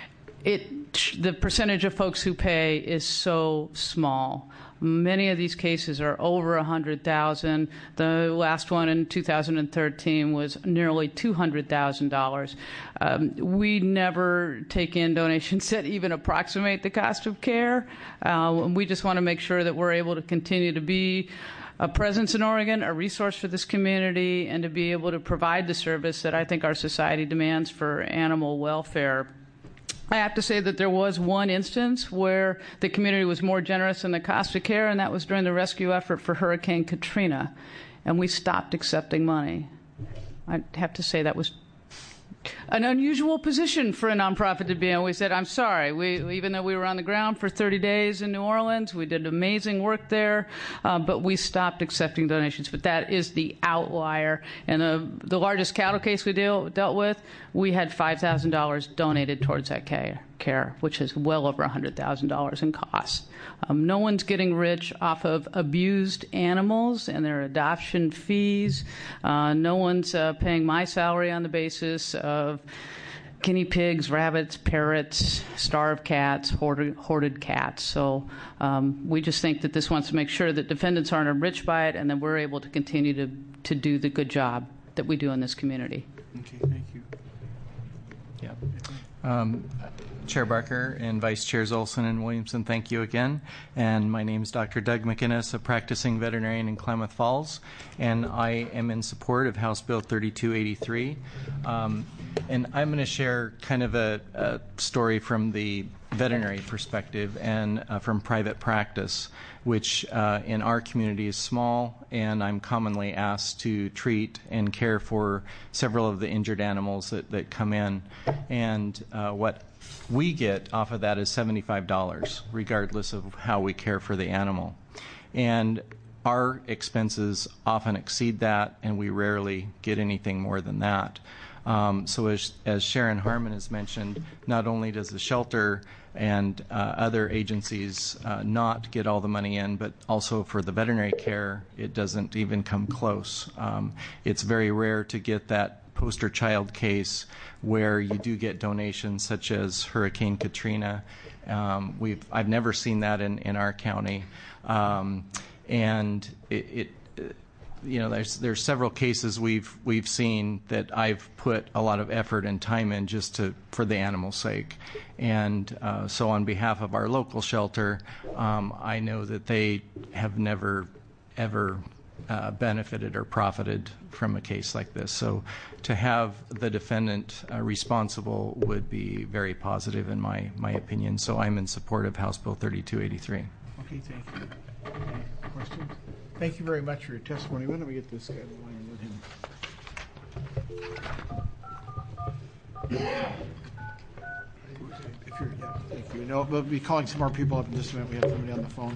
the percentage of folks who pay is so small. Many of these cases are over $100,000. The last one in 2013 was nearly $200,000. We never take in donations that even approximate the cost of care. We just want to make sure that we're able to continue to be a presence in Oregon, a resource for this community, and to be able to provide the service that I think our society demands for animal welfare. I have to say that there was one instance where the community was more generous in the cost of care, and that was during the rescue effort for Hurricane Katrina, and we stopped accepting money. I have to say that was an unusual position for a nonprofit to be in. We said, I'm sorry, even though we were on the ground for 30 days in New Orleans, we did amazing work there, but we stopped accepting donations. But that is the outlier. And the largest cattle case we dealt with, we had $5,000 donated towards that care, which is well over $100,000 in costs. No one's getting rich off of abused animals and their adoption fees. No one's paying my salary on the basis of guinea pigs, rabbits, parrots, starved cats, hoarded cats. So we just think that this wants to make sure that defendants aren't enriched by it, and that we're able to continue to do the good job that we do in this community. Okay, thank you. Yeah. Chair Barker and Vice Chairs Olson and Williamson, thank you again. And my name is Dr. Doug McInnes, a practicing veterinarian in Klamath Falls, and I am in support of House Bill 3283. And I'm going to share kind of a story from the veterinary perspective and from private practice, which in our community is small, and I'm commonly asked to treat and care for several of the injured animals that come in. And what we get off of that is $75, regardless of how we care for the animal. And our expenses often exceed that, and we rarely get anything more than that. So as Sharon Harmon has mentioned, not only does the shelter and other agencies not get all the money in, but also for the veterinary care, it doesn't even come close. It's very rare to get that poster child case where you do get donations such as Hurricane Katrina. I've never seen that in our county. And there's several cases we've seen that I've put a lot of effort and time in just for the animal's sake. And so on behalf of our local shelter, I know that they have never ever benefited or profited from a case like this. So to have the defendant responsible would be very positive in my opinion. So I'm in support of House Bill 3283. Okay, thank you. Any questions? Thank you very much for your testimony. Why don't we get this guy in line with him? Thank you. No, we'll be calling some more people up in just a minute. We have somebody on the phone.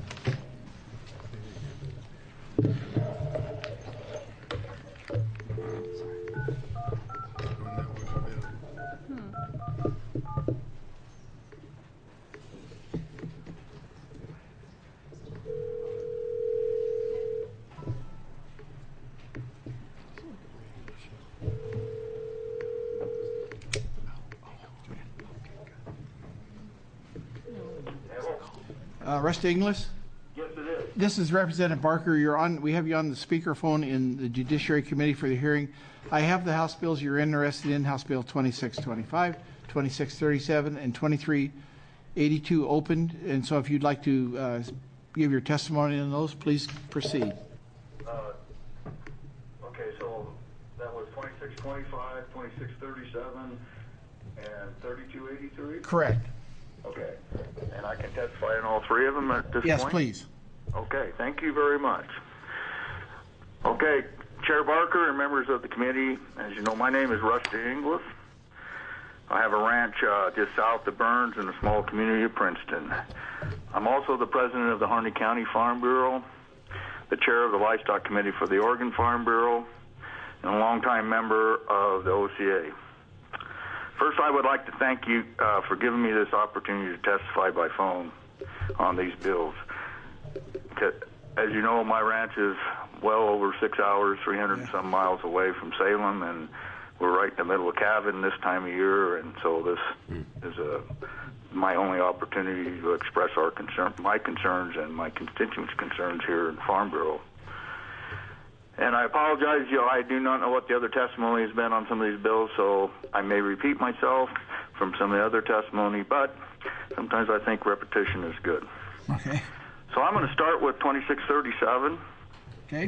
Rusty Inglis? Yes, it is. This is Representative Barker. You're on. We have you on the speakerphone in the Judiciary Committee for the hearing. I have the House bills you're interested in, House Bill 2625, 2637, and 2382 opened. And so if you'd like to give your testimony on those, please proceed. Okay, so that was 2625, 2637, and 3283? Correct. Okay. And I can testify on all three of them at this point? Yes, please. Okay, thank you very much. Okay, Chair Barker and members of the committee, as you know, my name is Rusty Inglis. I have a ranch just south of Burns in the small community of Princeton. I'm also the president of the Harney County Farm Bureau, the chair of the Livestock Committee for the Oregon Farm Bureau, and a longtime member of the OCA. First, I would like to thank you for giving me this opportunity to testify by phone on these bills. As you know, my ranch is well over 6 hours, 300 and some miles away from Salem, and we're right in the middle of calving this time of year, and so this is my only opportunity to express my concerns and my constituents' concerns here in the Farm Bureau. And I apologize, I do not know what the other testimony has been on some of these bills, so I may repeat myself from some of the other testimony, but sometimes I think repetition is good. Okay. So I'm going to start with 2637. Okay.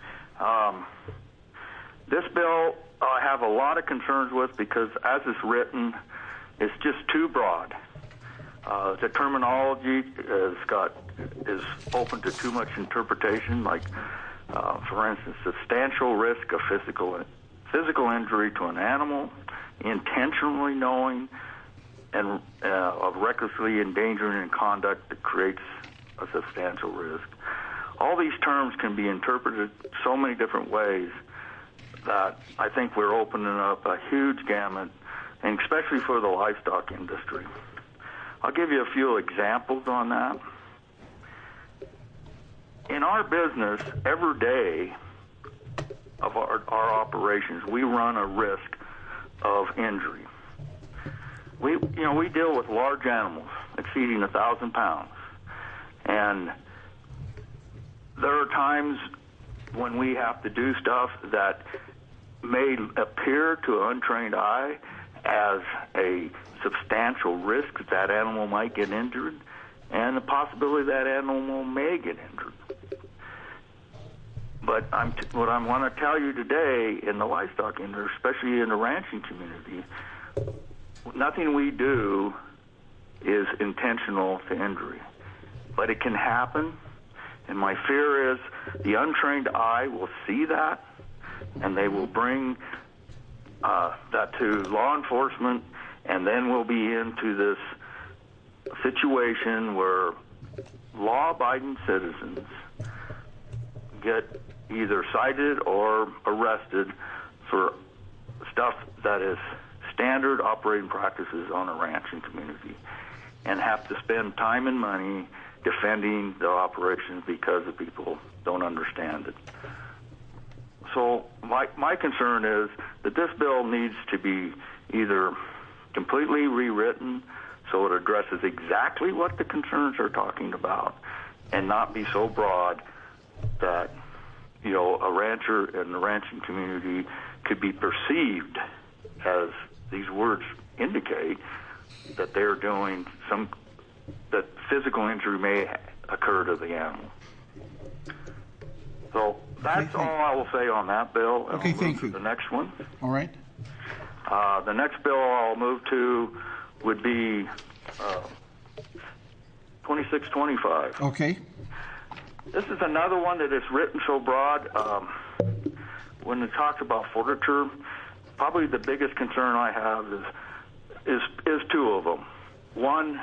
This bill I have a lot of concerns with because as it's written, it's just too broad. The terminology is open to too much interpretation, like for instance, substantial risk of physical injury to an animal, intentionally knowing and of recklessly endangering in conduct that creates a substantial risk. All these terms can be interpreted so many different ways that I think we're opening up a huge gamut, and especially for the livestock industry. I'll give you a few examples on that. In our business, every day of our operations, we run a risk of injury. We deal with large animals exceeding 1,000 pounds, and there are times when we have to do stuff that may appear to an untrained eye as a substantial risk that that animal might get injured, and the possibility that animal may get injured. But what I want to tell you today in the livestock industry, especially in the ranching community, nothing we do is intentional to injury. But it can happen, and my fear is the untrained eye will see that, and they will bring that to law enforcement, and then we'll be into this situation where law-abiding citizens get either cited or arrested for stuff that is standard operating practices on a ranching community, and have to spend time and money defending the operations because the people don't understand it. So my concern is that this bill needs to be either completely rewritten so it addresses exactly what the concerns are talking about, and not be so broad that a rancher in the ranching community could be perceived, as these words indicate, that they're doing that physical injury may occur to the animal. So That's all I will say on that bill. Okay, thank you. The next one. All right. The next bill I'll move to would be 2625. Okay. This is another one that is written so broad. When it talks about forfeiture, probably the biggest concern I have is two of them. One,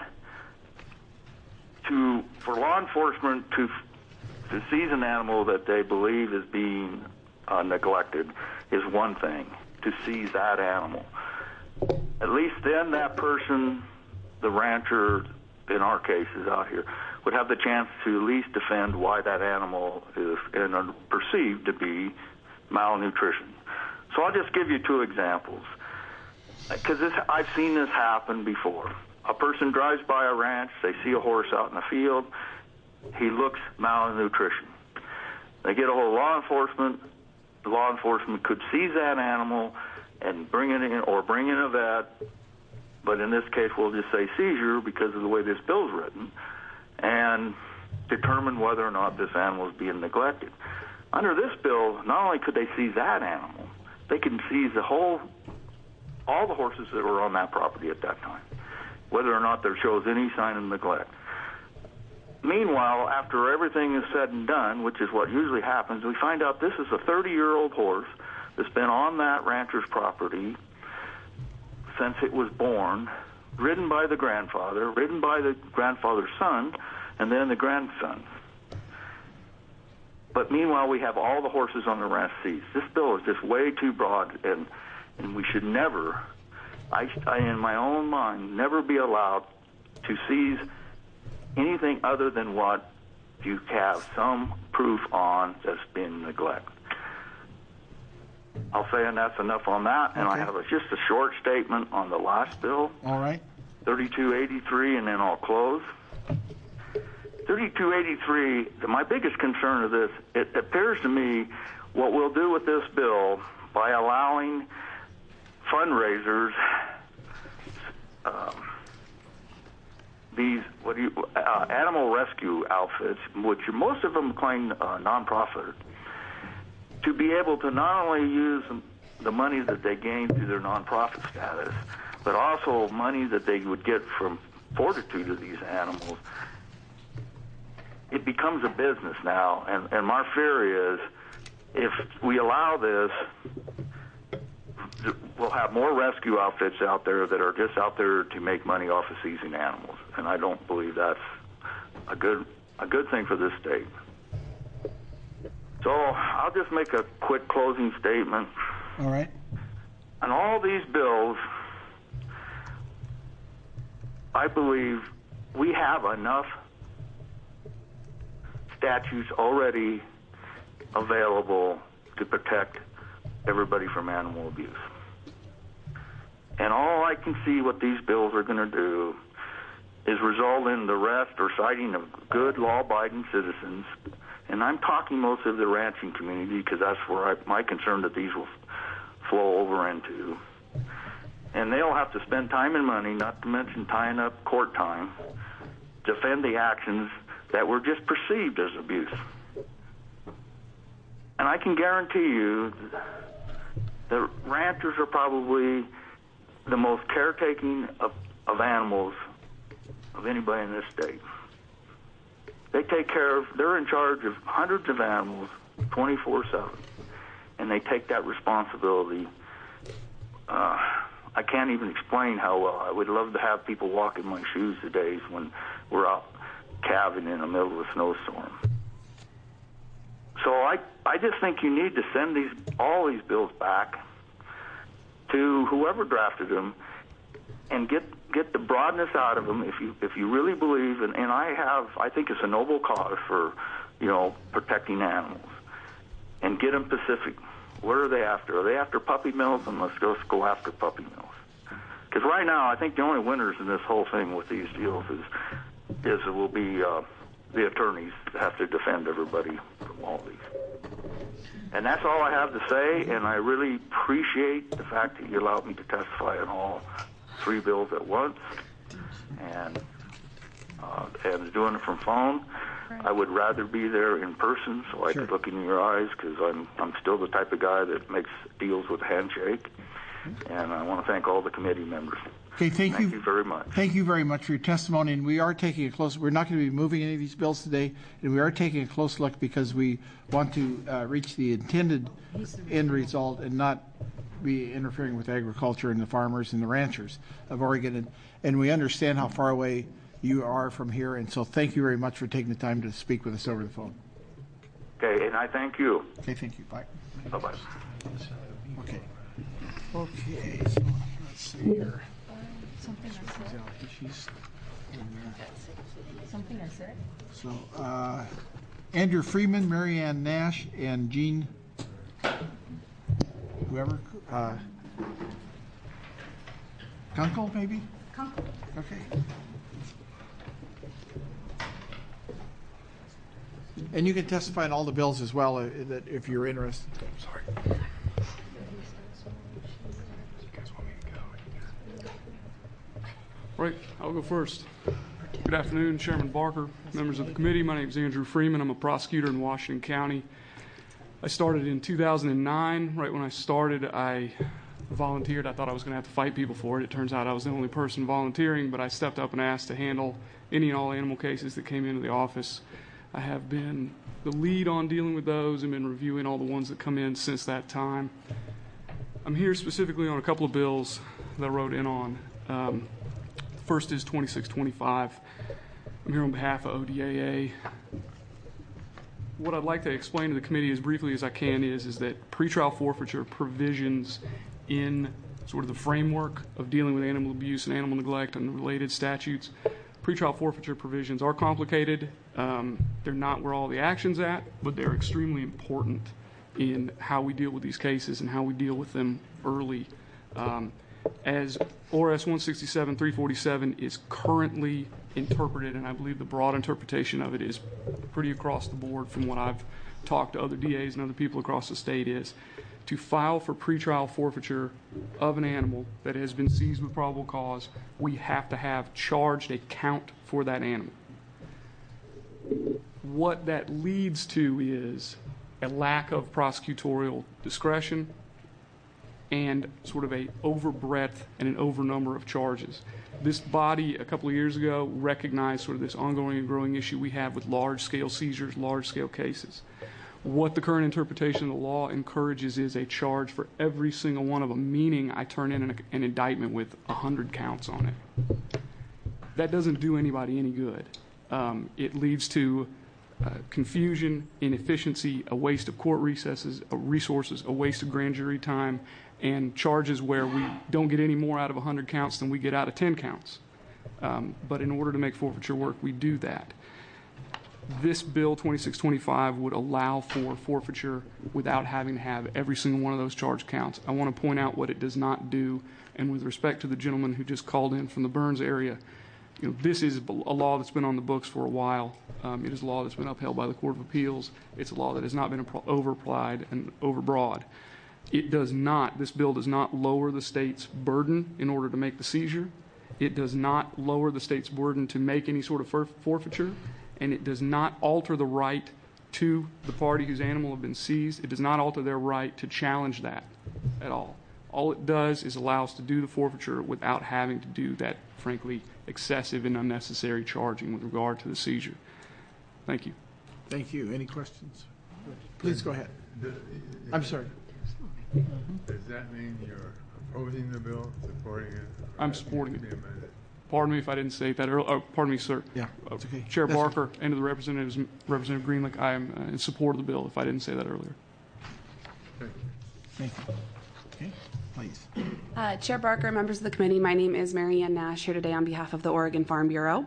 for law enforcement to seize an animal that they believe is being neglected is one thing. To seize that animal, at least then that person, the rancher, in our cases out here, would have the chance to at least defend why that animal is perceived to be malnutrition. So I'll just give you two examples, because I've seen this happen before. A person drives by a ranch, they see a horse out in the field, he looks malnutrition. They get a hold of law enforcement. The law enforcement could seize that animal and bring it in, or bring in a vet, but in this case we'll just say seizure because of the way this bill's written, and determine whether or not this animal is being neglected. Under this bill, not only could they seize that animal, they can seize all the horses that were on that property at that time, whether or not there shows any sign of neglect. Meanwhile, after everything is said and done, which is what usually happens, we find out this is a 30-year-old horse that's been on that rancher's property since it was born, ridden by the grandfather, ridden by the grandfather's son, and then the grandson. But meanwhile, we have all the horses on the ranch seized. This bill is just way too broad, and we should never, I in my own mind, never be allowed to seize anything other than what you have some proof on that's been neglected. I'll say, and that's enough on that. And I have just a short statement on the last bill. All right. 3283, and then I'll close. 3283, my biggest concern of this, it appears to me what we'll do with this bill by allowing fundraisers, these animal rescue outfits, which most of them claim nonprofit, to be able to not only use the money that they gain through their nonprofit status, but also money that they would get from fortitude of these animals. It becomes a business now, and my fear is if we allow this, we'll have more rescue outfits out there that are just out there to make money off of seizing animals, and I don't believe that's a good thing for this state. So I'll just make a quick closing statement. All right. On all these bills, I believe we have enough statutes already available to protect everybody from animal abuse. And all I can see what these bills are going to do is result in the arrest or citing of good law-abiding citizens. And I'm talking mostly of the ranching community because that's where my concern that these will flow over into. And they'll have to spend time and money, not to mention tying up court time, to defend the actions that were just perceived as abuse. And I can guarantee you the ranchers are probably the most caretaking of animals of anybody in this state. They take care of, they're in charge of hundreds of animals 24/7, and they take that responsibility. I can't even explain how well. I would love to have people walk in my shoes the days when we're out calving in the middle of a snowstorm. So I just think you need to send all these bills back to whoever drafted them and get the broadness out of them if you really believe, and I think it's a noble cause for, protecting animals, and get them specific. What are they after? Are they after puppy mills? And let's just go after puppy mills. Because right now, I think the only winners in this whole thing with these deals is it will be the attorneys that have to defend everybody from all these. And that's all I have to say, and I really appreciate the fact that you allowed me to testify on all three bills at once, and doing it from phone. I would rather be there in person so I could look in your eyes, because I'm still the type of guy that makes deals with a handshake. And I want to thank all the committee members. Okay, thank you very much. Thank you very much for your testimony. And we are taking a close. We're not going to be moving any of these bills today, and we are taking a close look because we want to reach the intended end result and not be interfering with agriculture and the farmers and the ranchers of Oregon. And we understand how far away you are from here, and so thank you very much for taking the time to speak with us over the phone. Okay, and I thank you. Okay, thank you. Bye. Bye-bye. Okay. Okay, so let's see here. Something I said. So, Andrew Freeman, Mary Ann Nash, and Jean, whoever, Kunkel, maybe? Kunkel. Okay. And you can testify on all the bills as well if you're interested. Sorry. Right, I'll go first. Good afternoon, Chairman Barker, members of the committee. My name is Andrew Freeman. I'm a prosecutor in Washington County. I started in 2009. Right when I started, I volunteered. I thought I was going to have to fight people for it. It turns out I was the only person volunteering, but I stepped up and asked to handle any and all animal cases that came into the office. I have been the lead on dealing with those and been reviewing all the ones that come in since that time. I'm here specifically on a couple of bills that I wrote in on. First is 2625. I'm here on behalf of ODAA. What I'd like to explain to the committee as briefly as I can is that pretrial forfeiture provisions in sort of the framework of dealing with animal abuse and animal neglect and related statutes, pretrial forfeiture provisions are complicated. They're not where all the action's at, but they're extremely important in how we deal with these cases and how we deal with them early. As ORS 167-347 is currently interpreted, and I believe the broad interpretation of it is pretty across the board from what I've talked to other DAs and other people across the state, is to file for pretrial forfeiture of an animal that has been seized with probable cause, we have to have charged a count for that animal. What that leads to is a lack of prosecutorial discretion and sort of a overbreadth and an overnumber of charges. This body a couple of years ago recognized sort of this ongoing and growing issue we have with large-scale seizures, large-scale cases. What the current interpretation of the law encourages is a charge for every single one of them, meaning I turn in an indictment with 100 counts on it. That doesn't do anybody any good. It leads to confusion, inefficiency, a waste of court resources, a waste of grand jury time, and charges where we don't get any more out of 100 counts than we get out of 10 counts. But in order to make forfeiture work, we do that. This bill, 2625, would allow for forfeiture without having to have every single one of those charge counts. I want to point out what it does not do, and with respect to the gentleman who just called in from the Burns area, this is a law that's been on the books for a while. It is a law that's been upheld by the Court of Appeals. It's a law that has not been over-applied and overbroad. It does not, this bill does not lower the state's burden in order to make the seizure. It does not lower the state's burden to make any sort of forfeiture, and it does not alter the right to the party whose animal have been seized. It does not alter their right to challenge that at all. All it does is allow us to do the forfeiture without having to do that, frankly, excessive and unnecessary charging with regard to the seizure. Thank you. Thank you. Any questions? Please go ahead. I'm sorry. Does that mean you're opposing the bill, supporting it? I'm supporting it. Pardon me if I didn't say that earlier. Pardon me, sir. Yeah, it's okay. Chair Barker and to the representatives, Representative Greenlick, I am in support of the bill if I didn't say that earlier. Thank you. Okay, please. Chair Barker, members of the committee, my name is Mary Ann Nash here today on behalf of the Oregon Farm Bureau.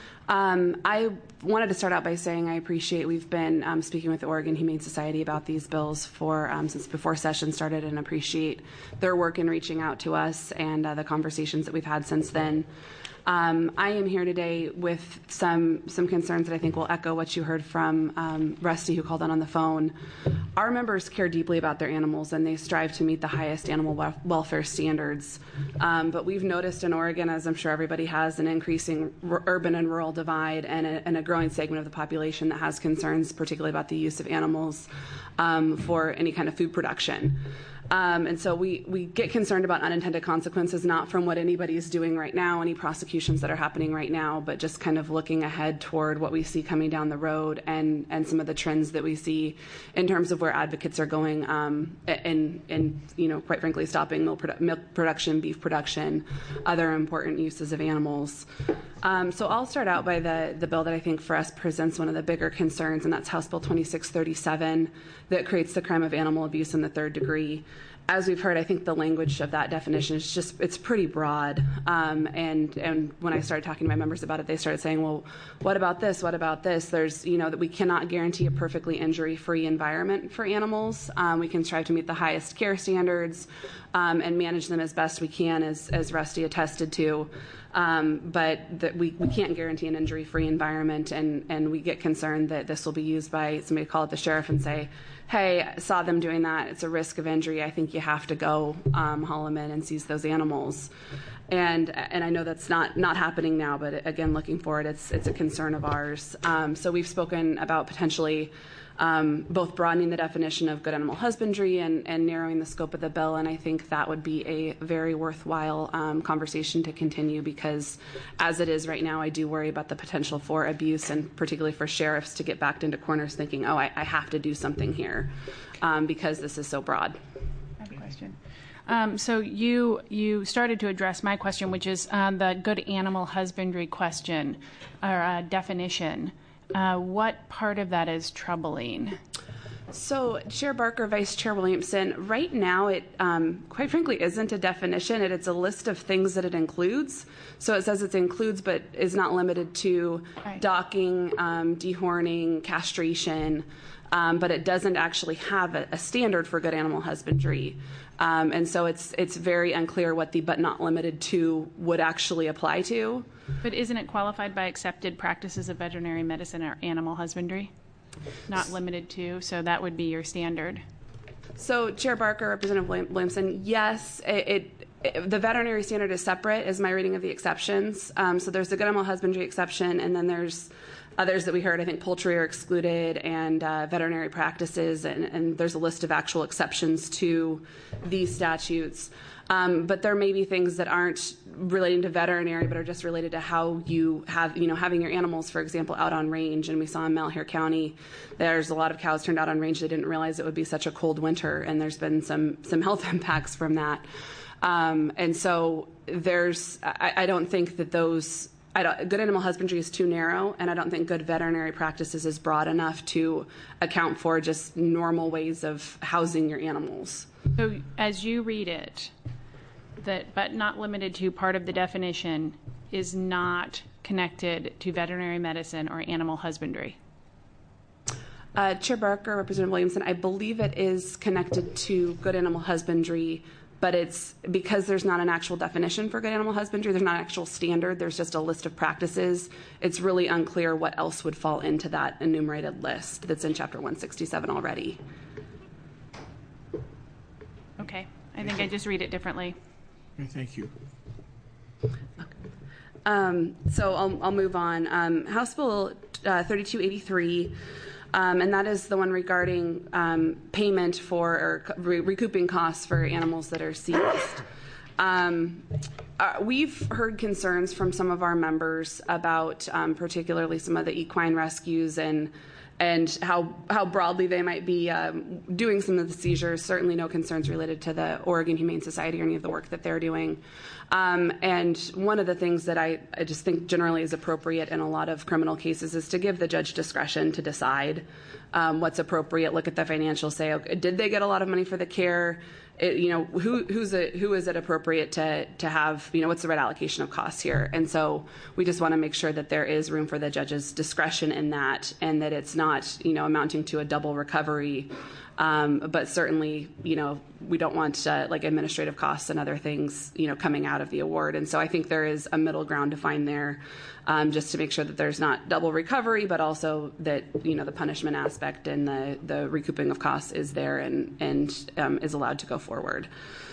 I wanted to start out by saying I appreciate we've been speaking with the Oregon Humane Society about these bills for since before session started, and appreciate their work in reaching out to us and the conversations that we've had since then. I am here today with some concerns that I think will echo what you heard from Rusty, who called on the phone. Our members care deeply about their animals, and they strive to meet the highest animal welfare standards. But we've noticed in Oregon, as I'm sure everybody has, an increasing urban and rural divide and a growing segment of the population that has concerns, particularly about the use of animals for any kind of food production. And so we get concerned about unintended consequences, not from what anybody is doing right now, any prosecutions that are happening right now, but just kind of looking ahead toward what we see coming down the road and some of the trends that we see in terms of where advocates are going and quite frankly, stopping milk production, beef production, other important uses of animals. So I'll start out by the bill that I think for us presents one of the bigger concerns, and that's House Bill 2637 that creates the crime of animal abuse in the third degree. As we've heard, I think the language of that definition is it's pretty broad. And when I started talking to my members about it, they started saying, well, what about this? What about this? There's, that we cannot guarantee a perfectly injury-free environment for animals. We can strive to meet the highest care standards and manage them as best we can, as Rusty attested to. But that we can't guarantee an injury-free environment, and we get concerned that this will be used by somebody to call up the sheriff and say, hey, I saw them doing that. It's a risk of injury. I think you have to go haul them in and seize those animals. And I know that's not happening now, but again, looking forward, it's a concern of ours. So we've spoken about potentially both broadening the definition of good animal husbandry and narrowing the scope of the bill, and I think that would be a very worthwhile conversation to continue, because as it is right now, I do worry about the potential for abuse, and particularly for sheriffs to get backed into corners thinking, oh, I have to do something here because this is so broad. I have a question. So you started to address my question, which is the good animal husbandry question or definition. What part of that is troubling? So, Chair Barker, Vice Chair Williamson, right now it quite frankly isn't a definition. It's a list of things that it includes. So it says it includes but is not limited to docking, dehorning, castration, but it doesn't actually have a standard for good animal husbandry. And so it's very unclear what the but not limited to would actually apply to. But isn't it qualified by accepted practices of veterinary medicine or animal husbandry? Not limited to, so that would be your standard. So, Chair Barker, Representative Williamson, yes, the veterinary standard is separate, is my reading of the exceptions. So there's the good animal husbandry exception, and then there's others that we heard. I think poultry are excluded, and veterinary practices, and there's a list of actual exceptions to these statutes. But there may be things that aren't relating to veterinary, but are just related to how you have, having your animals, for example, out on range. And we saw in Malheur County, there's a lot of cows turned out on range. They didn't realize it would be such a cold winter, and there's been some health impacts from that. And so I don't think that good animal husbandry is too narrow, and I don't think good veterinary practices is broad enough to account for just normal ways of housing your animals. So as you read it, that but not limited to part of the definition is not connected to veterinary medicine or animal husbandry. Chair Barker, Representative Williamson, I believe it is connected to good animal husbandry, but it's because there's not an actual definition for good animal husbandry, there's not an actual standard, there's just a list of practices. It's really unclear what else would fall into that enumerated list that's in Chapter 167 already. Okay, I think I just read it differently. Okay, thank you. So I'll move on. House Bill 3283, and that is the one regarding payment for or recouping costs for animals that are seized. We've heard concerns from some of our members about particularly some of the equine rescues and how broadly they might be doing some of the seizures. Certainly no concerns related to the Oregon Humane Society or any of the work that they're doing. And one of the things that I just think generally is appropriate in a lot of criminal cases is to give the judge discretion to decide what's appropriate, look at the financials, say, okay, did they get a lot of money for the care? Who is it appropriate to have, what's the right allocation of costs here? And so we just want to make sure that there is room for the judge's discretion in that, and that it's not, amounting to a double recovery. But certainly, we don't want like administrative costs and other things, coming out of the award. And so I think there is a middle ground to find there, just to make sure that there's not double recovery, but also that, the punishment aspect and the recouping of costs is there and is allowed to go forward.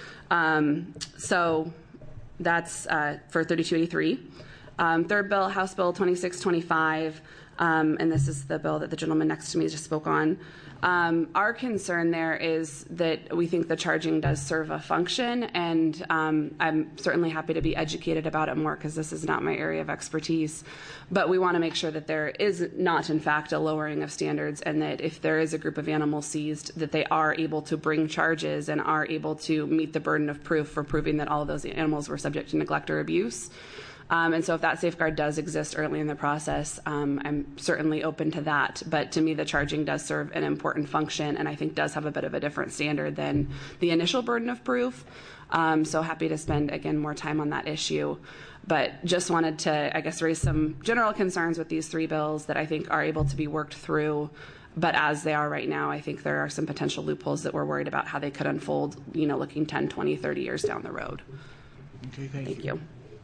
So that's for 3283. Third bill, House Bill 2625. and this is the bill that the gentleman next to me just spoke on. Our concern there is that we think the charging does serve a function, and I'm certainly happy to be educated about it more because this is not my area of expertise. But we want to make sure that there is not, in fact, a lowering of standards, and that if there is a group of animals seized, that they are able to bring charges and are able to meet the burden of proof for proving that all of those animals were subject to neglect or abuse. And so if that safeguard does exist early in the process, I'm certainly open to that. But to me, the charging does serve an important function and I think does have a bit of a different standard than the initial burden of proof. So happy to spend, again, more time on that issue. But just wanted to, I guess, raise some general concerns with these three bills that I think are able to be worked through. But as they are right now, I think there are some potential loopholes that we're worried about how they could unfold, looking 10, 20, 30 years down the road. Okay, thank you.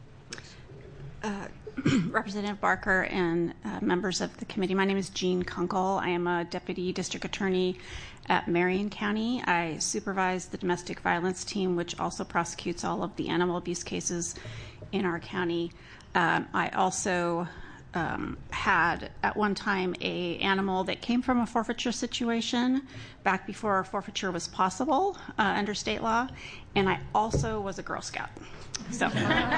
Representative Barker and members of the committee. My name is Jean Kunkel. I am a deputy district attorney at Marion County. I supervise the domestic violence team, which also prosecutes all of the animal abuse cases in our county. I also had at one time a animal that came from a forfeiture situation back before forfeiture was possible under state law, and I also was a Girl Scout. So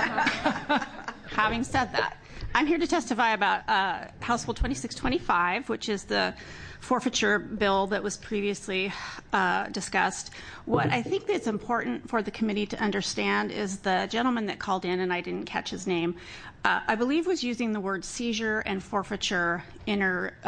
having said that, I'm here to testify about House Bill 2625, which is the forfeiture bill that was previously discussed. What I think that's important for the committee to understand is the gentleman that called in, and I didn't catch his name, I believe was using the word seizure and forfeiture in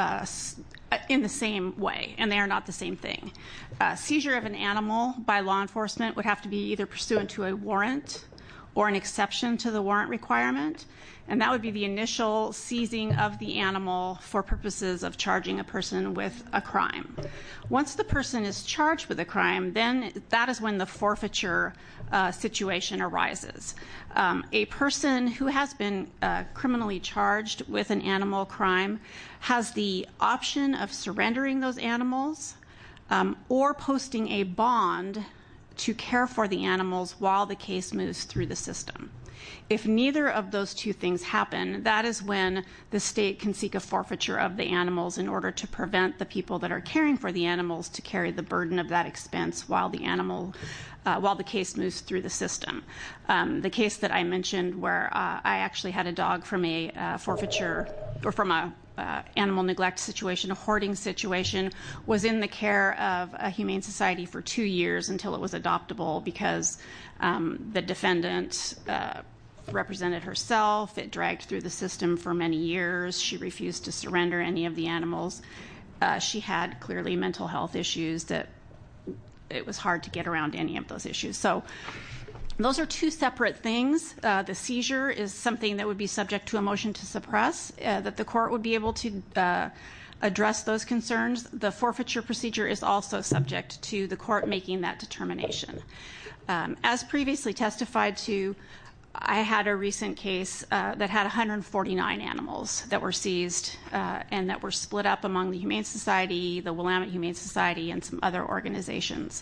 the same way, and they are not the same thing. Seizure of an animal by law enforcement would have to be either pursuant to a warrant or an exception to the warrant requirement, and that would be the initial seizing of the animal for purposes of charging a person with a crime. Once the person is charged with a crime, then that is when the forfeiture situation arises. A person who has been criminally charged with an animal crime has the option of surrendering those animals or posting a bond to care for the animals while the case moves through the system. If neither of those two things happen, that is when the state can seek a forfeiture of the animals in order to prevent the people that are caring for the animals to carry the burden of that expense while the case moves through the system. The case that I mentioned where I actually had a dog from a forfeiture or from a animal neglect situation, a hoarding situation, was in the care of a humane society for 2 years until it was adoptable because the defendant represented herself. It dragged through the system for many years. She refused to surrender any of the animals. She had clearly mental health issues that it was hard to get around any of those issues. So those are two separate things. The seizure is something that would be subject to a motion to suppress, that the court would be able to address those concerns. The forfeiture procedure is also subject to the court making that determination. As previously testified to, I had a recent case that had 149 animals that were seized and that were split up among the Humane Society, the Willamette Humane Society, and some other organizations.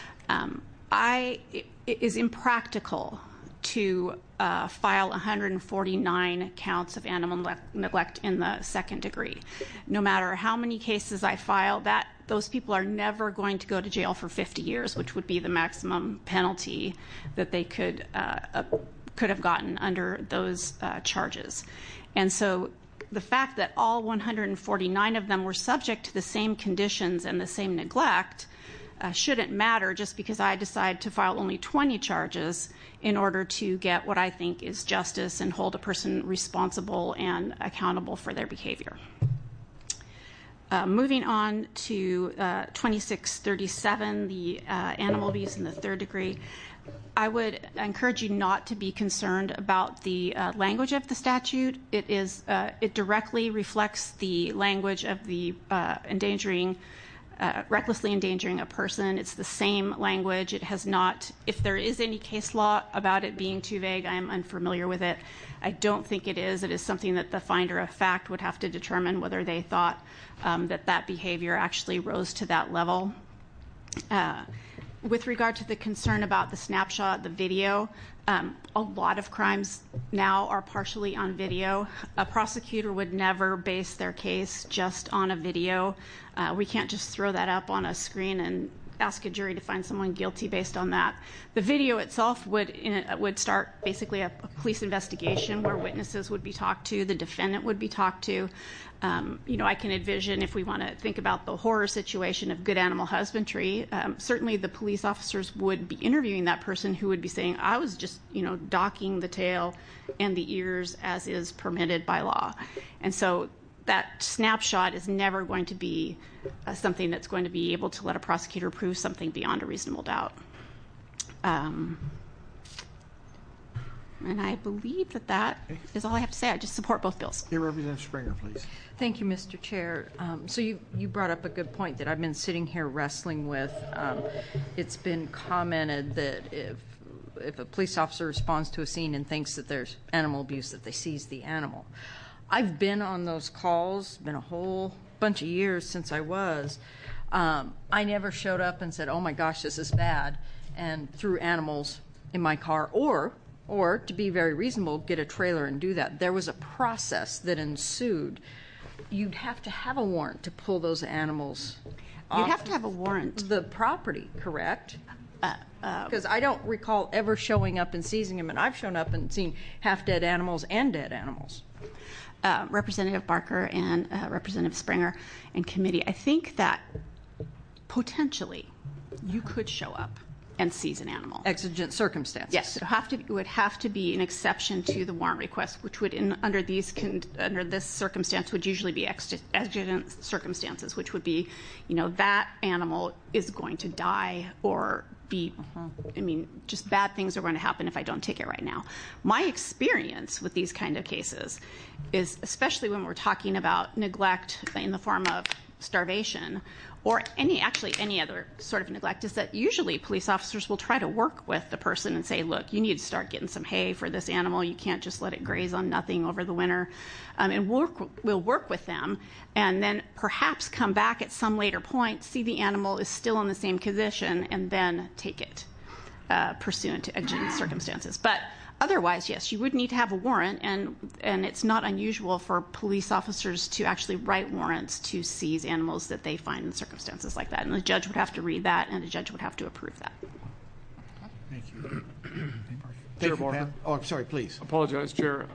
It is impractical to file 149 counts of animal neglect in the second degree. No matter how many cases I file, those people are never going to go to jail for 50 years, which would be the maximum penalty that they could have gotten under those charges. And so the fact that all 149 of them were subject to the same conditions and the same neglect shouldn't matter just because I decide to file only 20 charges in order to get what I think is justice and hold a person responsible and accountable for their behavior. Moving on to 2637, the animal abuse in the third degree, I would encourage you not to be concerned about the language of the statute. It directly reflects the language of the recklessly endangering a person. It's the same language. It has not, if there is any case law about it being too vague, I am unfamiliar with it. I don't think it is. It is something that the finder of fact would have to determine whether they thought that behavior actually rose to that level. with regard to the concern about the snapshot, the video, a lot of crimes now are partially on video. A prosecutor would never base their case just on a video. We can't just throw that up on a screen and ask a jury to find someone guilty based on that. The video itself would start basically a police investigation where witnesses would be talked to, the defendant would be talked to. I can envision, if we want to think about the horror situation of good animal husbandry, certainly the police officers would be interviewing that person who would be saying, I was just, docking the tail and the ears as is permitted by law. And so that snapshot is never going to be something that's going to be able to let a prosecutor prove something beyond a reasonable doubt. And I believe that is all I have to say. I just support both bills. Here, Representative Springer, please. Thank you, Mr. Chair. So you brought up a good point that I've been sitting here wrestling with. It's been commented that if a police officer responds to a scene and thinks that there's animal abuse, that they seize the animal. I've been on those calls, been a whole bunch of years since I was. I never showed up and said, oh my gosh, this is bad, and threw animals in my car, or to be very reasonable, get a trailer and do that. There was a process that ensued. You'd have to have a warrant to pull those animals off. You'd have to have a warrant. The property, correct? Because I don't recall ever showing up and seizing them, and I've shown up and seen half-dead animals and dead animals. Representative Barker and Representative Springer and committee, I think that potentially you could show up and seize an animal. Exigent circumstances. Yes, it would have to be an exception to the warrant request, which would, under this circumstance, would usually be exigent circumstances, which would be, that animal is going to die or be, just bad things are going to happen if I don't take it right now. My experience with these kind of cases is, especially when we're talking about neglect in the form of starvation or any other sort of neglect, is that usually police officers will try to work with the person and say, look, you need to start getting some hay for this animal. You can't just let it graze on nothing over the winter. And we'll work with them and then perhaps come back at some later point, see the animal is still in the same condition, and then take it pursuant to exigent circumstances. But otherwise, yes, you would need to have a warrant, and it's not unusual for police officers to actually write warrants to seize animals that they find in circumstances like that. And the judge would have to read that, and the judge would have to approve that. Thank you. Chair Barker. Pam. Oh, I'm sorry, please. Apologize, Chair.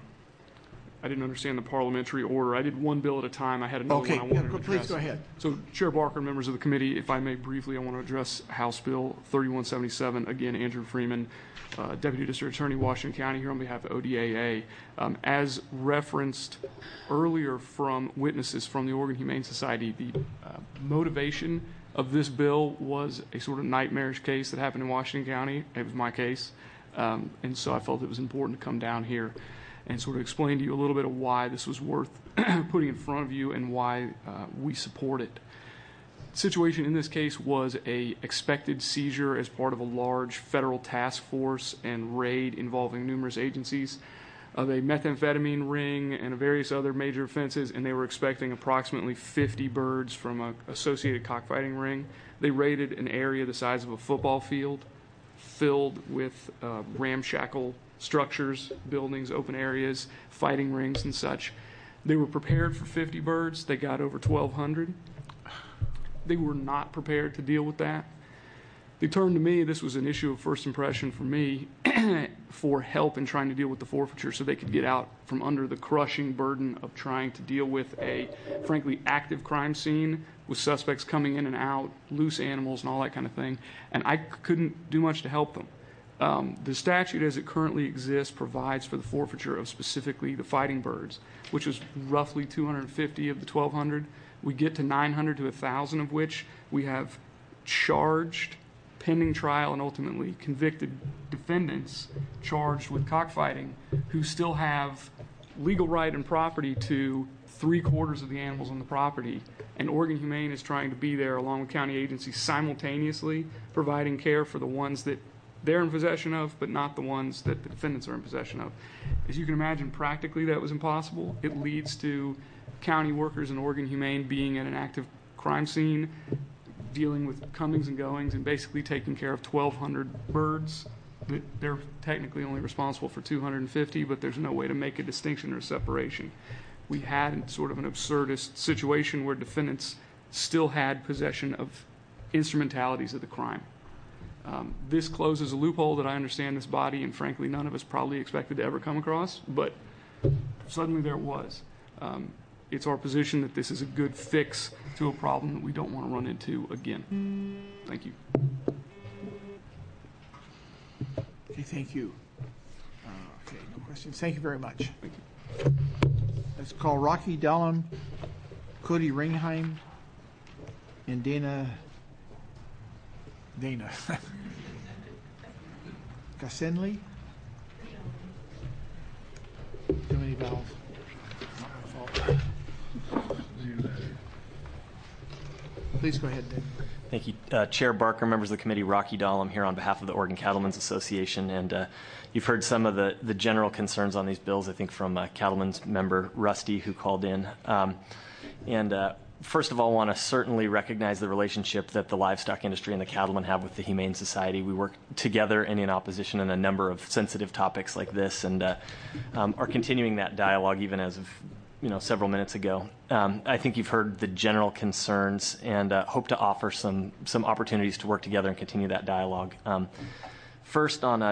I didn't understand the parliamentary order. I did one bill at a time. I had another one I wanted to address. Please go ahead. So, Chair Barker, members of the committee, if I may briefly, I want to address House Bill 3177. Again, Andrew Freeman, Deputy District Attorney, Washington County, here on behalf of ODAA. As referenced earlier from witnesses from the Oregon Humane Society, the motivation of this bill was a sort of nightmarish case that happened in Washington County. It was my case. And so I felt it was important to come down here and sort of explain to you a little bit of why this was worth putting in front of you and why we support it. The situation in this case was a expected seizure as part of a large federal task force and raid involving numerous agencies of a methamphetamine ring and various other major offenses, and they were expecting approximately 50 birds from an associated cockfighting ring. They raided an area the size of a football field filled with ramshackle structures, buildings, open areas, fighting rings and such. They were prepared for 50 birds. They got over 1,200. They were not prepared to deal with that. They turned to me. This was an issue of first impression for me for help in trying to deal with the forfeiture so they could get out from under the crushing burden of trying to deal with a, frankly, active crime scene with suspects coming in and out, loose animals and all that kind of thing. And I couldn't do much to help them. The statute as it currently exists provides for the forfeiture of specifically the fighting birds, which was roughly 250 of the 1,200. We get to 900 to 1,000 of which we have charged, pending trial, and ultimately convicted defendants charged with cockfighting who still have legal right and property to 3/4 of the animals on the property. And Oregon Humane is trying to be there along with county agencies simultaneously providing care for the ones that they're in possession of, but not the ones that the defendants are in possession of. As you can imagine, practically that was impossible. It leads to county workers in Oregon Humane being at an active crime scene, dealing with comings and goings and basically taking care of 1,200 birds. They're technically only responsible for 250, but there's no way to make a distinction or separation. We had sort of an absurdist situation where defendants still had possession of instrumentalities of the crime. This closes a loophole that I understand this body and frankly none of us probably expected to ever come across, but suddenly there was. It's our position that this is a good fix to a problem that we don't want to run into again. Thank you. Okay, thank you. Okay, no questions. Thank you very much. Thank you. Let's call Rocky Dallum, Cody Ringheim, and Dana Gassenly. Too many vowels. Not my fault. Please go ahead, Dave. Thank you. Chair Barker, members of the committee, Rocky Dahl, I'm here on behalf of the Oregon Cattlemen's Association, and you've heard some of the general concerns on these bills, I think, from Cattlemen's member Rusty, who called in. First of all, I want to certainly recognize the relationship that the livestock industry and the cattlemen have with the Humane Society. We work together and in opposition on a number of sensitive topics like this, and are continuing that dialogue even as of several minutes ago. I think you've heard the general concerns and hope to offer some opportunities to work together and continue that dialogue. First, on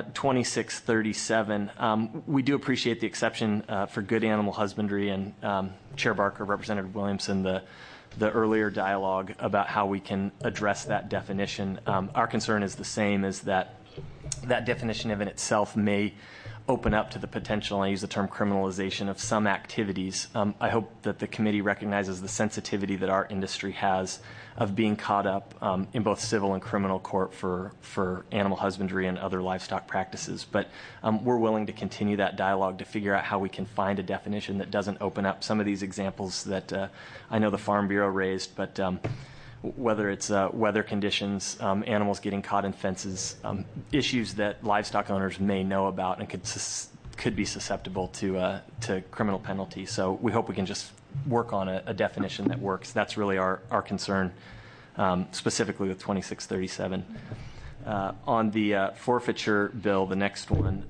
2637, we do appreciate the exception for good animal husbandry, and Chair Barker, Representative Williamson, the earlier dialogue about how we can address that definition. Our concern is the same, is that definition of in itself may open up to the potential, I use the term criminalization, of some activities. I hope that the committee recognizes the sensitivity that our industry has of being caught up in both civil and criminal court for animal husbandry and other livestock practices. But we're willing to continue that dialogue to figure out how we can find a definition that doesn't open up some of these examples that I know the Farm Bureau raised, but whether it's weather conditions, animals getting caught in fences, issues that livestock owners may know about and could be susceptible to criminal penalty. So we hope we can just work on a definition that works. That's really our concern, specifically with 2637. On the forfeiture bill, the next one,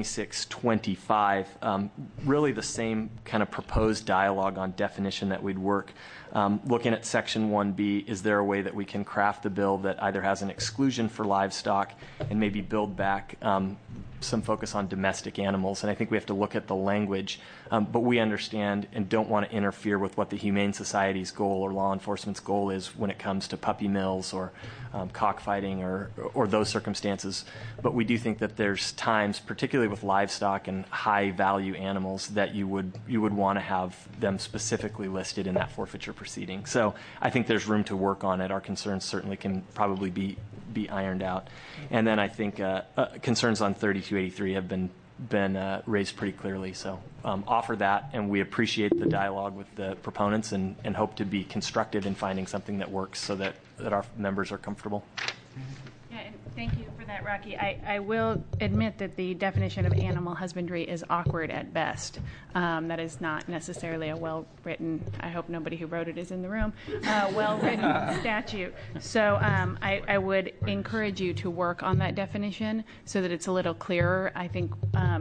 2625, really the same kind of proposed dialogue on definition that we'd work. Looking at Section 1B, is there a way that we can craft the bill that either has an exclusion for livestock and maybe build back some focus on domestic animals? And I think we have to look at the language, but we understand and don't want to interfere with what the Humane Society's goal or law enforcement's goal is when it comes to puppy mills or cockfighting or those circumstances. But we do think that there's times, particularly with livestock and high value animals, that you would want to have them specifically listed in that forfeiture proceeding. So I think there's room to work on it. Our concerns certainly can probably be ironed out. And then I think concerns on 3283 have been raised pretty clearly. So offer that, and we appreciate the dialogue with the proponents and hope to be constructive in finding something that works so that our members are comfortable. Yeah, and thank you for that, Rocky. I will admit that the definition of animal husbandry is awkward at best. That is not necessarily a well-written, I hope nobody who wrote it is in the room, well-written statute. So I would encourage you to work on that definition so that it's a little clearer. I think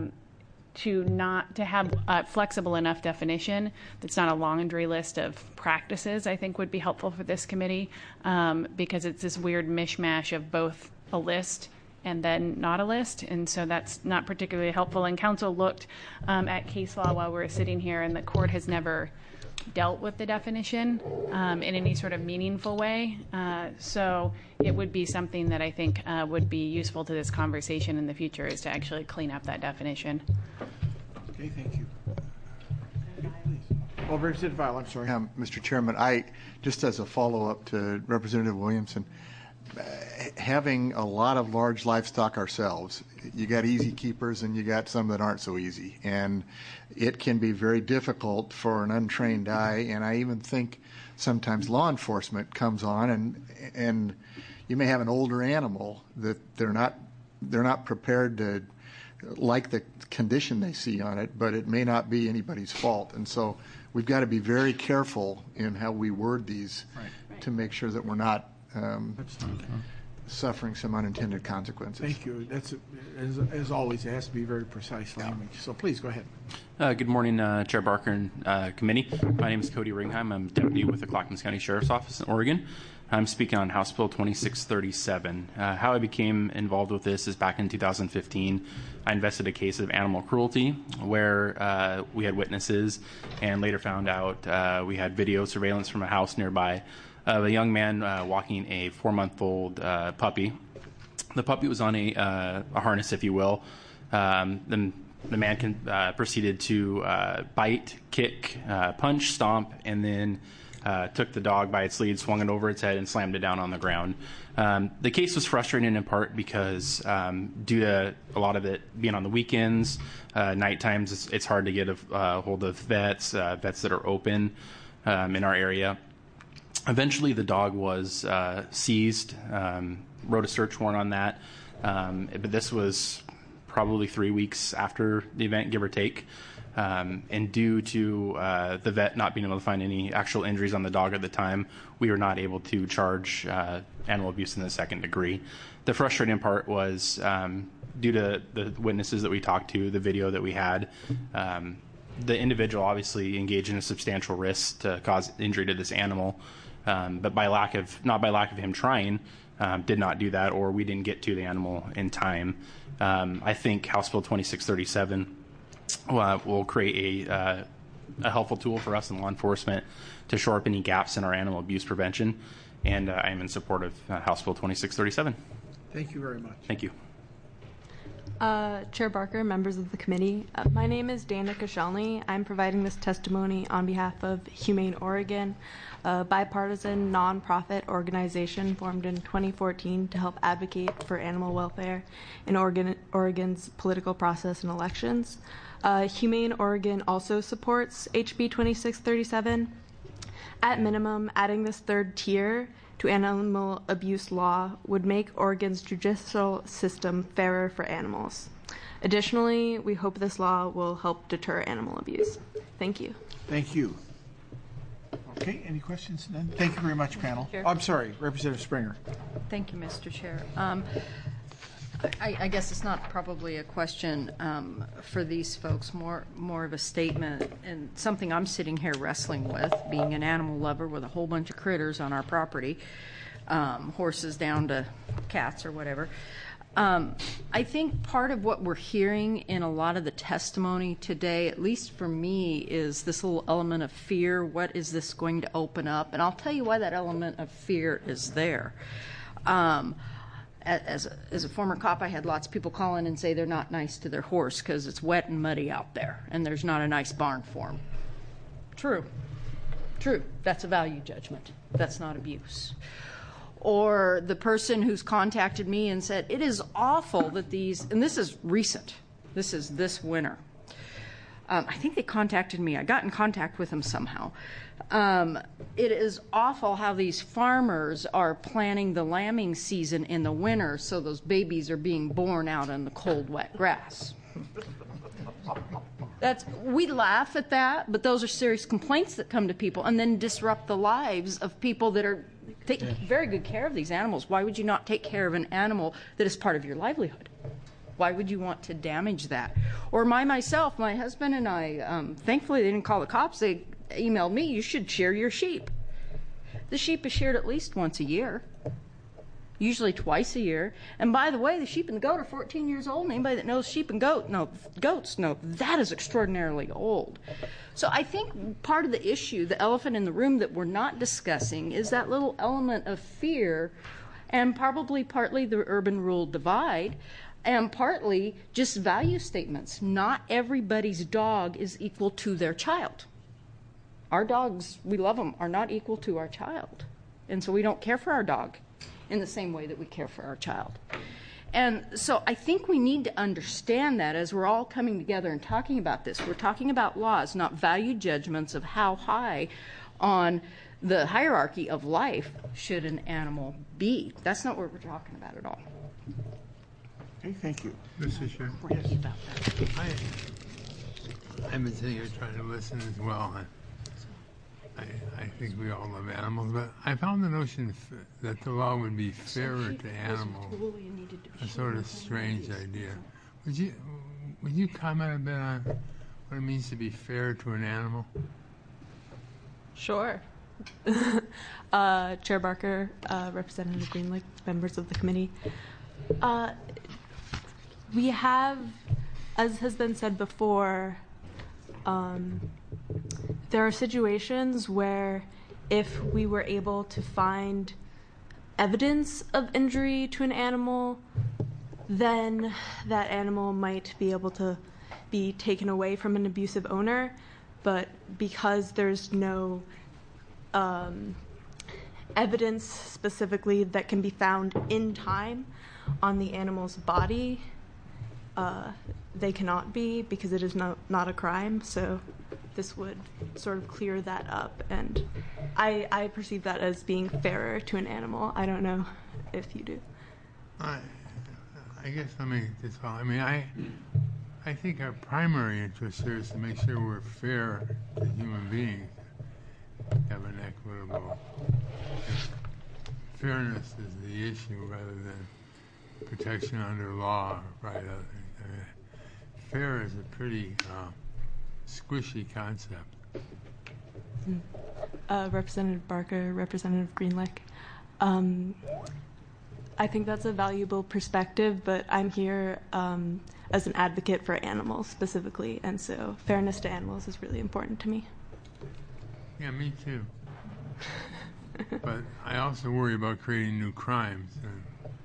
to have a flexible enough definition that's not a laundry list of practices, I think would be helpful for this committee, because it's this weird mishmash of both a list and then not a list, and so that's not particularly helpful. And council looked at case law while we were sitting here, and the court has never dealt with the definition in any sort of meaningful way. So it would be something that I think would be useful to this conversation in the future, is to actually clean up that definition. Okay, thank you. Well, Representative Vial, I'm sorry. Mr. Chairman, just as a follow-up to Representative Williamson, having a lot of large livestock ourselves, you got easy keepers and you got some that aren't so easy, and it can be very difficult for an untrained eye. And I even think sometimes law enforcement comes on, and you may have an older animal that they're not prepared to like the condition they see on it, but it may not be anybody's fault. And so we've got to be very careful in how we word these to make sure that we're not suffering some unintended consequences. Thank you. That's as always, it has to be very precise language. So please go ahead. Good morning, Chair Barker and committee. My name is Cody Ringheim. I'm deputy with the Clackamas County Sheriff's Office in Oregon. I'm speaking on House Bill 2637. How I became involved with this is back in 2015. I invested a case of animal cruelty where we had witnesses and later found out we had video surveillance from a house nearby of a young man walking a 4-month-old puppy. The puppy was on a harness, if you will. Then the man proceeded to bite, kick, punch, stomp, and then took the dog by its lead, swung it over its head, and slammed it down on the ground. The case was frustrating in part because due to a lot of it being on the weekends, night times, it's hard to get a hold of vets that are open in our area. Eventually, the dog was seized, wrote a search warrant on that, but this was probably 3 weeks after the event, give or take. And due to the vet not being able to find any actual injuries on the dog at the time, we were not able to charge animal abuse in the second degree. The frustrating part was due to the witnesses that we talked to, the video that we had, the individual obviously engaged in a substantial risk to cause injury to this animal, but not by lack of him trying, did not do that, or we didn't get to the animal in time. I think House Bill 2637 will create a helpful tool for us in law enforcement to shore up any gaps in our animal abuse prevention, and I am in support of House Bill 2637. Thank you very much. Thank you. Chair Barker, members of the committee, my name is Dana Koshalny. I'm providing this testimony on behalf of Humane Oregon, a bipartisan nonprofit organization formed in 2014 to help advocate for animal welfare in Oregon's political process and elections. Humane Oregon also supports HB 2637. At minimum, adding this third tier to animal abuse law would make Oregon's judicial system fairer for animals. Additionally, we hope this law will help deter animal abuse. Thank you. Thank you. Okay, any questions? None? Thank you very much, panel. Chair. Oh, I'm sorry, Representative Springer. Thank you, Mr. Chair. I guess it's not probably a question for these folks, more of a statement, and something I'm sitting here wrestling with, being an animal lover with a whole bunch of critters on our property, horses down to cats or whatever. I think part of what we're hearing in a lot of the testimony today, at least for me, is this little element of fear. What is this going to open up? And I'll tell you why that element of fear is there. As a former cop, I had lots of people call in and say they're not nice to their horse because it's wet and muddy out there and there's not a nice barn for them. True. That's a value judgment. That's not abuse. Or the person who's contacted me and said, it is awful that these, and this is recent, this is this winter. I think they contacted me. I got in contact with them somehow. It is awful how these farmers are planning the lambing season in the winter so those babies are being born out in the cold, wet grass. We laugh at that, but those are serious complaints that come to people and then disrupt the lives of people that are taking very good care of these animals. Why would you not take care of an animal that is part of your livelihood? Why would you want to damage that? Or myself, my husband and I, thankfully they didn't call the cops. They emailed me, you should shear your sheep. The sheep is sheared at least once a year, usually twice a year. And by the way, the sheep and the goat are 14 years old. And anybody that knows sheep and goats know that is extraordinarily old. So I think part of the issue, the elephant in the room that we're not discussing, is that little element of fear, and probably partly the urban-rural divide, and partly just value statements. Not everybody's dog is equal to their child. Our dogs, we love them, are not equal to our child. And so we don't care for our dog in the same way that we care for our child. And so I think we need to understand that as we're all coming together and talking about this. We're talking about laws, not value judgments of how high on the hierarchy of life should an animal be. That's not what we're talking about at all. Okay, thank you. Mr. Chair. I've been sitting here trying to listen as well. I think we all love animals, but I found the notion that the law would be fairer to animals a sort of strange idea. Would you comment a bit on what it means to be fair to an animal? Sure. Chair Barker, Representative Greenlick, members of the committee. We have, as has been said before, there are situations where if we were able to find evidence of injury to an animal, then that animal might be able to be taken away from an abusive owner. But because there's no evidence specifically that can be found in time on the animal's body, they cannot be, because it is not a crime. So this would sort of clear that up, and I perceive that as being fairer to an animal. I don't know if you do. I guess let me just follow. I mean, I think our primary interest here is to make sure we're fair to human beings, have an equitable. Fairness is the issue rather than protection under law, right? I mean, fair is a pretty squishy concept. Representative Barker, Representative Greenlick. I think that's a valuable perspective, but I'm here as an advocate for animals specifically, and so fairness to animals is really important to me. Yeah, me too. But I also worry about creating new crimes, and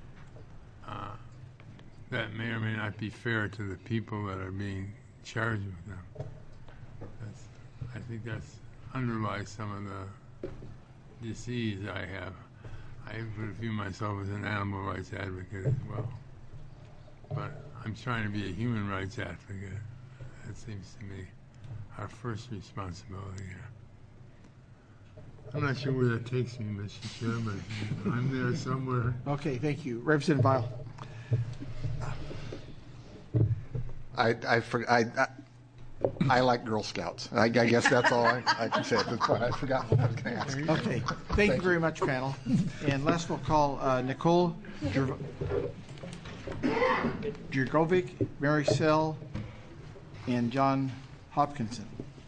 that may or may not be fair to the people that are being charged with them. I think that's underlies some of the disease I have. I would view myself as an animal rights advocate as well. But I'm trying to be a human rights advocate. That seems to me our first responsibility here. I'm not sure where that takes me, Mr. Chairman. I'm there somewhere. Okay, thank you. Representative Vial. I like Girl Scouts. I guess that's all I can say at this point. I forgot what I was going to ask. Okay, thank you very much, panel. And last we'll call Nicole Jurgovic, Mary Sell, and John Hopkinson.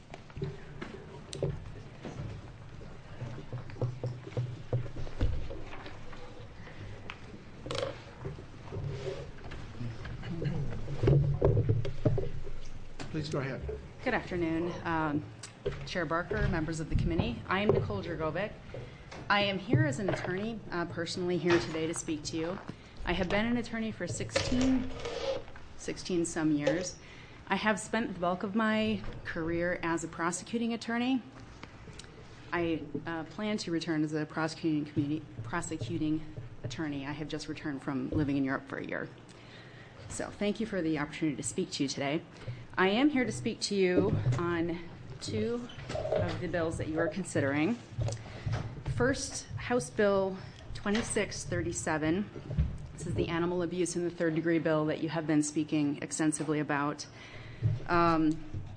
Please go ahead. Good afternoon, Chair Barker, members of the committee. I am Nicole Jurgovic. I am here as an attorney, personally here today to speak to you. I have been an attorney for 16 some years. I have spent the bulk of my career as a prosecuting attorney. I plan to return as a prosecuting attorney. I have just returned from living in Europe for a year. So thank you for the opportunity to speak to you today. I am here to speak to you on two of the bills that you are considering. First, House Bill 2637. This is the animal abuse in the third degree bill that you have been speaking extensively about. I'll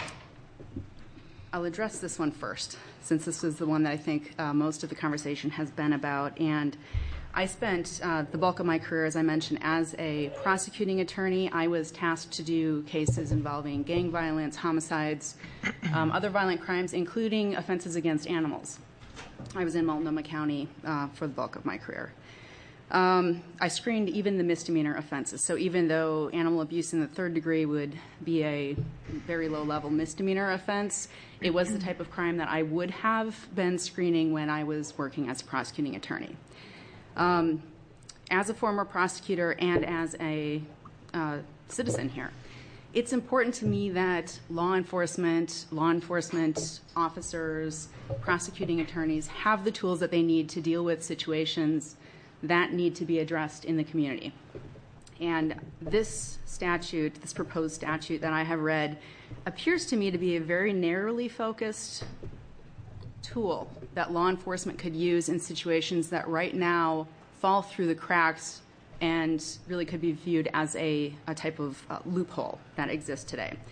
address this one first, since this is the one that I think most of the conversation has been about. And I spent the bulk of my career, as I mentioned, as a prosecuting attorney. I was tasked to do cases involving gang violence, homicides, other violent crimes, including offenses against animals. I was in Multnomah County for the bulk of my career. I screened even the misdemeanor offenses. So even though animal abuse in the third degree would be a very low-level misdemeanor offense, it was the type of crime that I would have been screening when I was working as a prosecuting attorney. As a former prosecutor and as a citizen here, it's important to me that law enforcement officers, prosecuting attorneys have the tools that they need to deal with situations that need to be addressed in the community. And this statute, this proposed statute that I have read, appears to me to be a very narrowly focused tool that law enforcement could use in situations that right now fall through the cracks and really could be viewed as a type of loophole that exists today.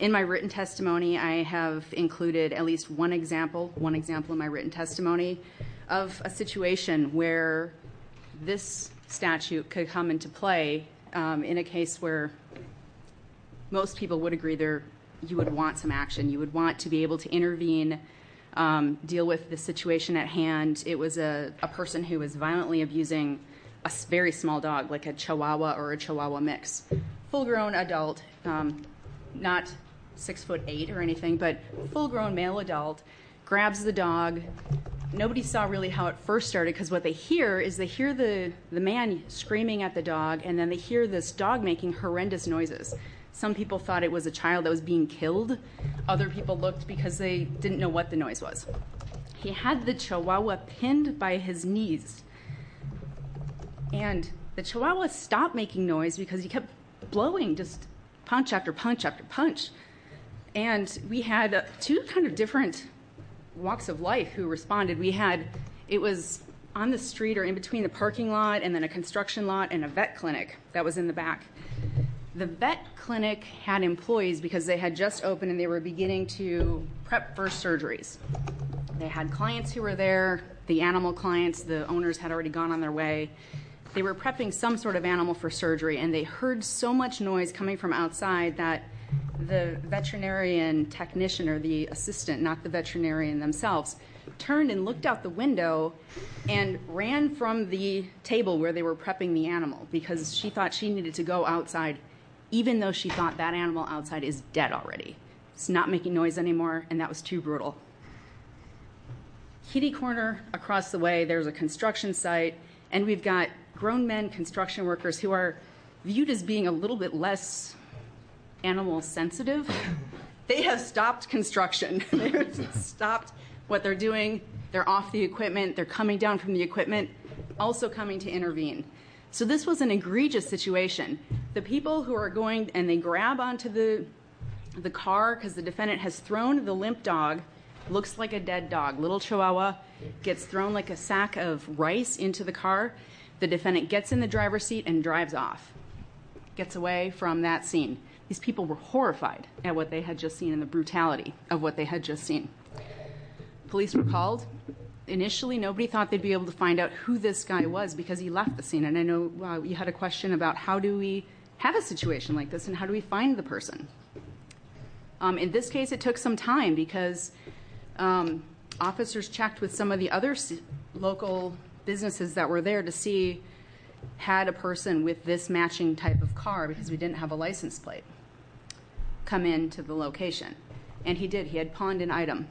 In my written testimony, I have included at least one example in my written testimony of a situation where this statute could come into play in a case where most people would agree you would want some action. You would want to be able to intervene, deal with the situation at hand. It was a person who was violently abusing a very small dog, like a Chihuahua or a Chihuahua mix. Full-grown adult, not 6'8" or anything, but full-grown male adult, grabs the dog. Nobody saw really how it first started, because what they hear is the man screaming at the dog, and then they hear this dog making horrendous noises. Some people thought it was a child that was being killed. Other people looked because they didn't know what the noise was. He had the Chihuahua pinned by his knees, and the Chihuahua stopped making noise because he kept blowing just punch after punch after punch. And we had two kind of different walks of life who responded. It was on the street or in between the parking lot and then a construction lot and a vet clinic that was in the back. The vet clinic had employees because they had just opened and they were beginning to prep for surgeries. They had clients who were there, the animal clients, the owners had already gone on their way. They were prepping some sort of animal for surgery, and they heard so much noise coming from outside that the veterinarian technician, or the assistant, not the veterinarian themselves, turned and looked out the window and ran from the table where they were prepping the animal because she thought she needed to go outside, even though she thought that animal outside is dead already. It's not making noise anymore, and that was too brutal. Kitty corner across the way, there's a construction site, and we've got grown men construction workers who are viewed as being a little bit less animal sensitive. They have stopped construction. They've stopped what they're doing. They're off the equipment. They're coming down from the equipment, also coming to intervene. So this was an egregious situation. The people who are going and they grab onto the car because the defendant has thrown the limp dog, looks like a dead dog, little Chihuahua, gets thrown like a sack of rice into the car. The defendant gets in the driver's seat and drives off, gets away from that scene. These people were horrified at what they had just seen and the brutality of what they had just seen. Police were called. Initially, nobody thought they'd be able to find out who this guy was because he left the scene. And I know you had a question about how do we have a situation like this and how do we find the person? In this case, it took some time because officers checked with some of the other local businesses that were there to see had a person with this matching type of car, because we didn't have a license plate, come into the location. And he did. He had pawned an item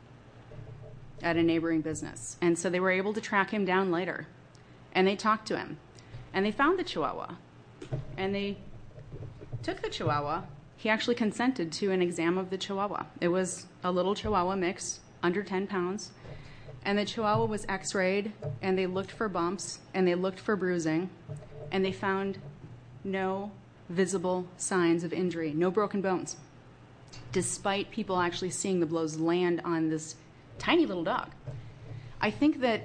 at a neighboring business. And so they were able to track him down later. And they talked to him. And they found the Chihuahua. And they took the Chihuahua. He actually consented to an exam of the Chihuahua. It was a little Chihuahua mix, under 10 pounds. And the Chihuahua was x-rayed, and they looked for bumps, and they looked for bruising, and they found no visible signs of injury, no broken bones, despite people actually seeing the blows land on this tiny little dog. I think that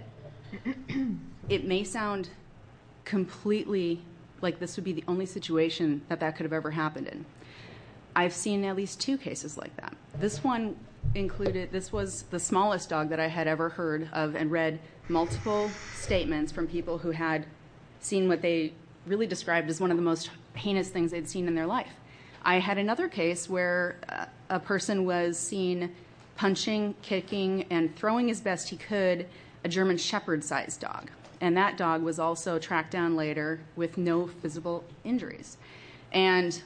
it may sound completely like this would be the only situation that could have ever happened in. I've seen at least 2 cases like that. This one this was the smallest dog that I had ever heard of, and read multiple statements from people who had seen what they really described as one of the most heinous things they'd seen in their life. I had another case where a person was seen punching, kicking, and throwing as best he could a German Shepherd-sized dog. And that dog was also tracked down later with no visible injuries. And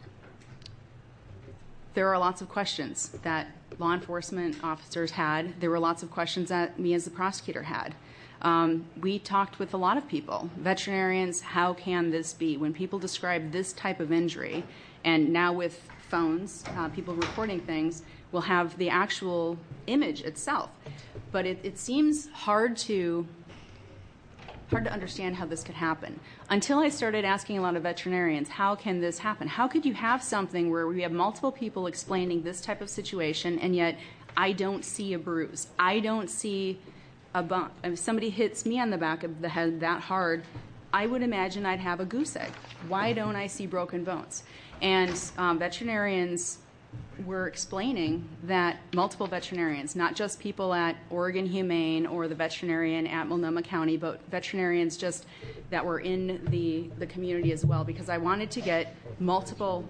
there are lots of questions that law enforcement officers had. There were lots of questions that me as the prosecutor had. We talked with a lot of people, veterinarians, how can this be? When people describe this type of injury, and now with phones, people reporting things, will have the actual image itself. But it seems hard to understand how this could happen. Until I started asking a lot of veterinarians, how can this happen? How could you have something where we have multiple people explaining this type of situation, and yet I don't see a bruise? I don't see a bump. If somebody hits me on the back of the head that hard, I would imagine I'd have a goose egg. Why don't I see broken bones? And veterinarians we're explaining that multiple veterinarians, not just people at Oregon Humane or the veterinarian at Multnomah County, but veterinarians just that were in the community as well, because I wanted to get multiple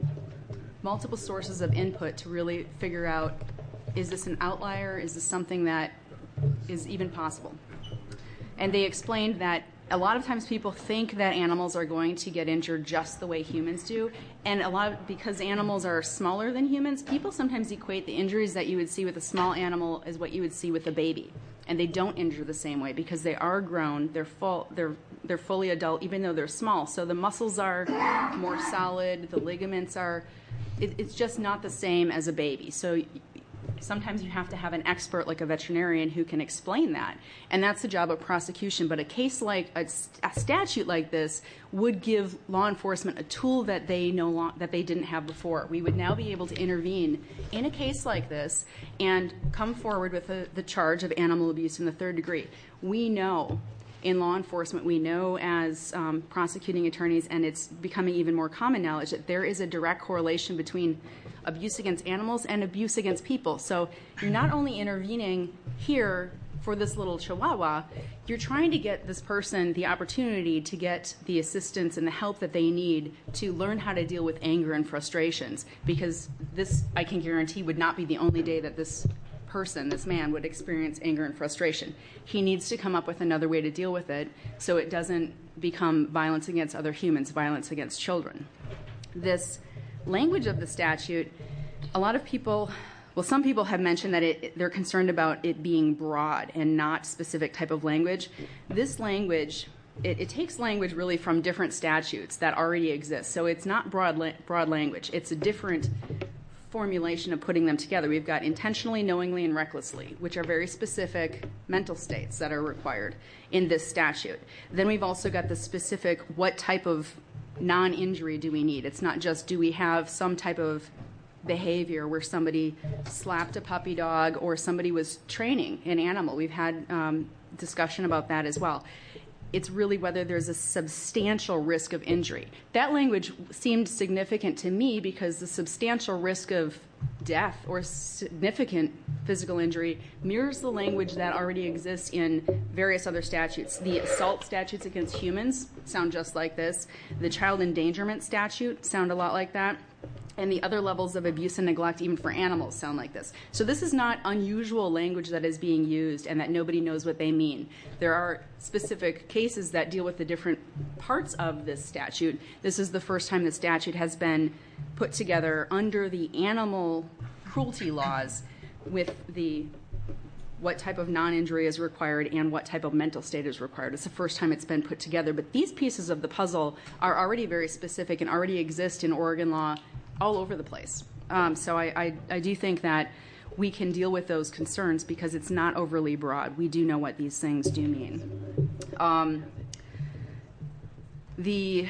sources of input to really figure out, is this an outlier? Is this something that is even possible? And they explained that a lot of times people think that animals are going to get injured just the way humans do, and because animals are smaller than humans, people sometimes equate the injuries that you would see with a small animal as what you would see with a baby, and they don't injure the same way because they are grown, they're fully adult, even though they're small. So the muscles are more solid, the ligaments are. It's just not the same as a baby. So sometimes you have to have an expert like a veterinarian who can explain that, and that's the job of prosecution. But a case like a statute like this would give law enforcement a tool that they didn't have before. We would now be able to intervene in a case like this and come forward with the charge of animal abuse in the third degree. We know in law enforcement, we know as prosecuting attorneys, and it's becoming even more common knowledge, that there is a direct correlation between abuse against animals and abuse against people. So you're not only intervening here for this little chihuahua, you're trying to get this person the opportunity to get the assistance and the help that they need to learn how to deal with anger and frustrations, because this, I can guarantee, would not be the only day that this man would experience anger and frustration. He needs to come up with another way to deal with it so it doesn't become violence against other humans, violence against children. This language of the statute, a lot of people, well, some people have mentioned that they're concerned about it being broad and not specific type of language. This language, it takes language really from different statutes that already exist. So it's not broad language. It's a different formulation of putting them together. We've got intentionally, knowingly, and recklessly, which are very specific mental states that are required in this statute. Then we've also got the specific, what type of non-injury do we need? It's not just, do we have some type of behavior where somebody slapped a puppy dog or somebody was training an animal. We've had discussion about that as well. It's really whether there's a substantial risk of injury. That language seemed significant to me because the substantial risk of death or significant physical injury mirrors the language that already exists in various other statutes. The assault statutes against humans sound just like this. The child endangerment statute sound a lot like that. And the other levels of abuse and neglect, even for animals, sound like this. So this is not unusual language that is being used and that nobody knows what they mean. There are specific cases that deal with the different parts of this statute. This is the first time the statute has been put together under the animal cruelty laws with the what type of non-injury is required and what type of mental state is required. It's the first time it's been put together. But these pieces of the puzzle are already very specific and already exist in Oregon law all over the place. So I do think that we can deal with those concerns because it's not overly broad. We do know what these things do mean. The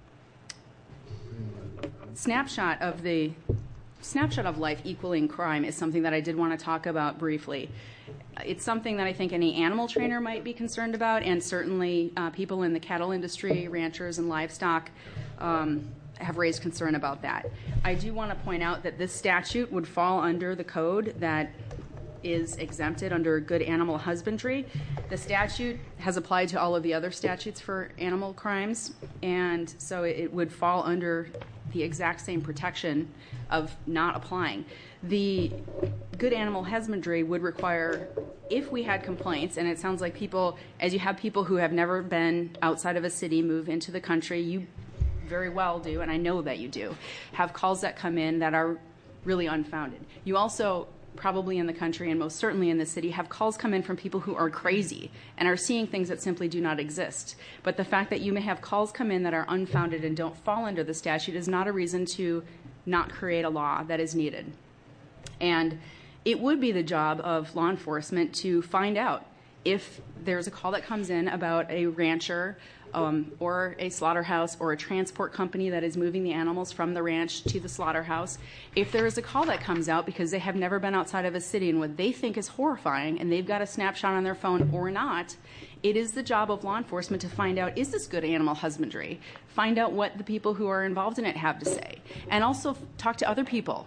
snapshot of life equaling crime is something that I did want to talk about briefly. It's something that I think any animal trainer might be concerned about, and certainly people in the cattle industry, ranchers and livestock, have raised concern about that. I do want to point out that this statute would fall under the code that is exempted under good animal husbandry. The statute has applied to all of the other statutes for animal crimes, and so it would fall under the exact same protection of not applying. The good animal husbandry would require, if we had complaints, and it sounds like people, as you have people who have never been outside of a city move into the country, you very well do, and I know that you do, have calls that come in that are really unfounded. You also probably in the country and most certainly in the city have calls come in from people who are crazy and are seeing things that simply do not exist. But the fact that you may have calls come in that are unfounded and don't fall under the statute is not a reason to not create a law that is needed. And it would be the job of law enforcement to find out if there's a call that comes in about a rancher or a slaughterhouse or a transport company that is moving the animals from the ranch to the slaughterhouse. If there is a call that comes out because they have never been outside of a city and what they think is horrifying and they've got a snapshot on their phone or not, it is the job of law enforcement to find out, is this good animal husbandry? Find out what the people who are involved in it have to say. And also talk to other people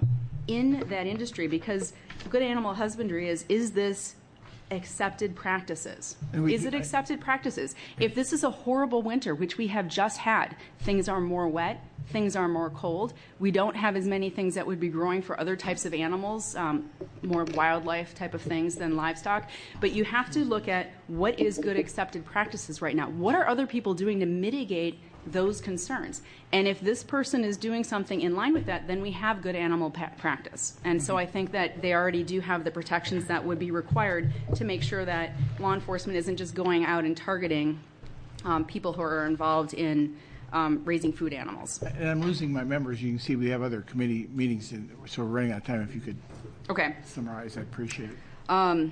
in that industry, because good animal husbandry is this accepted practices? Is it accepted practices? If this is a horrible winter, which we have just had, things are more wet, things are more cold, we don't have as many things that would be growing for other types of animals, more wildlife type of things than livestock, but you have to look at what is good accepted practices right now. What are other people doing to mitigate those concerns? And if this person is doing something in line with that, then we have good animal practice. And so I think that they already do have the protections that would be required to make sure that law enforcement isn't just going out and targeting people who are involved in raising food animals. And I'm losing my members. You can see we have other committee meetings, so we're running out of time. If you could summarize, I'd appreciate it.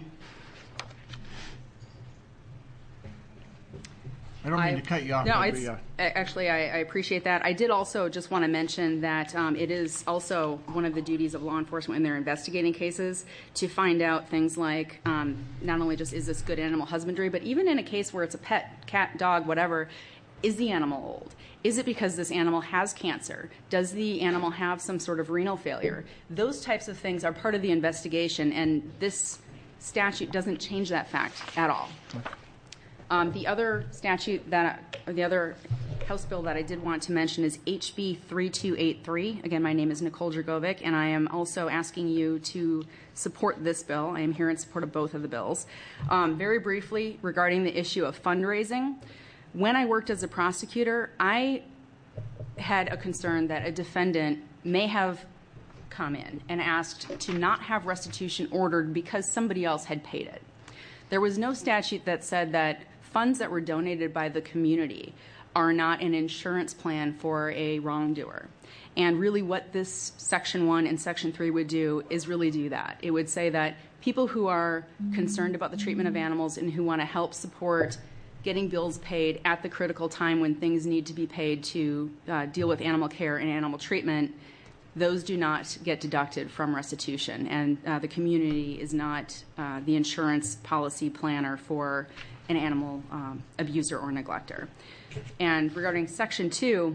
I don't mean to cut you off. No, actually, I appreciate that. I did also just want to mention that it is also one of the duties of law enforcement when they're investigating cases to find out things like not only just is this good animal husbandry, but even in a case where it's a pet, cat, dog, whatever, is the animal old? Is it because this animal has cancer? Does the animal have some sort of renal failure? Those types of things are part of the investigation, and this statute doesn't change that fact at all. The other the other House bill that I did want to mention is HB 3283. Again, my name is Nicole Dragovic, and I am also asking you to support this bill. I am here in support of both of the bills. Very briefly, regarding the issue of fundraising, when I worked as a prosecutor, I had a concern that a defendant may have come in and asked to not have restitution ordered because somebody else had paid it. There was no statute that said that funds that were donated by the community are not an insurance plan for a wrongdoer. And really what this Section 1 and Section 3 would do is really do that. It would say that people who are concerned about the treatment of animals and who want to help support getting bills paid at the critical time when things need to be paid to deal with animal care and animal treatment, those do not get deducted from restitution. And the community is not the insurance policy planner for an animal abuser or neglector. And regarding Section 2,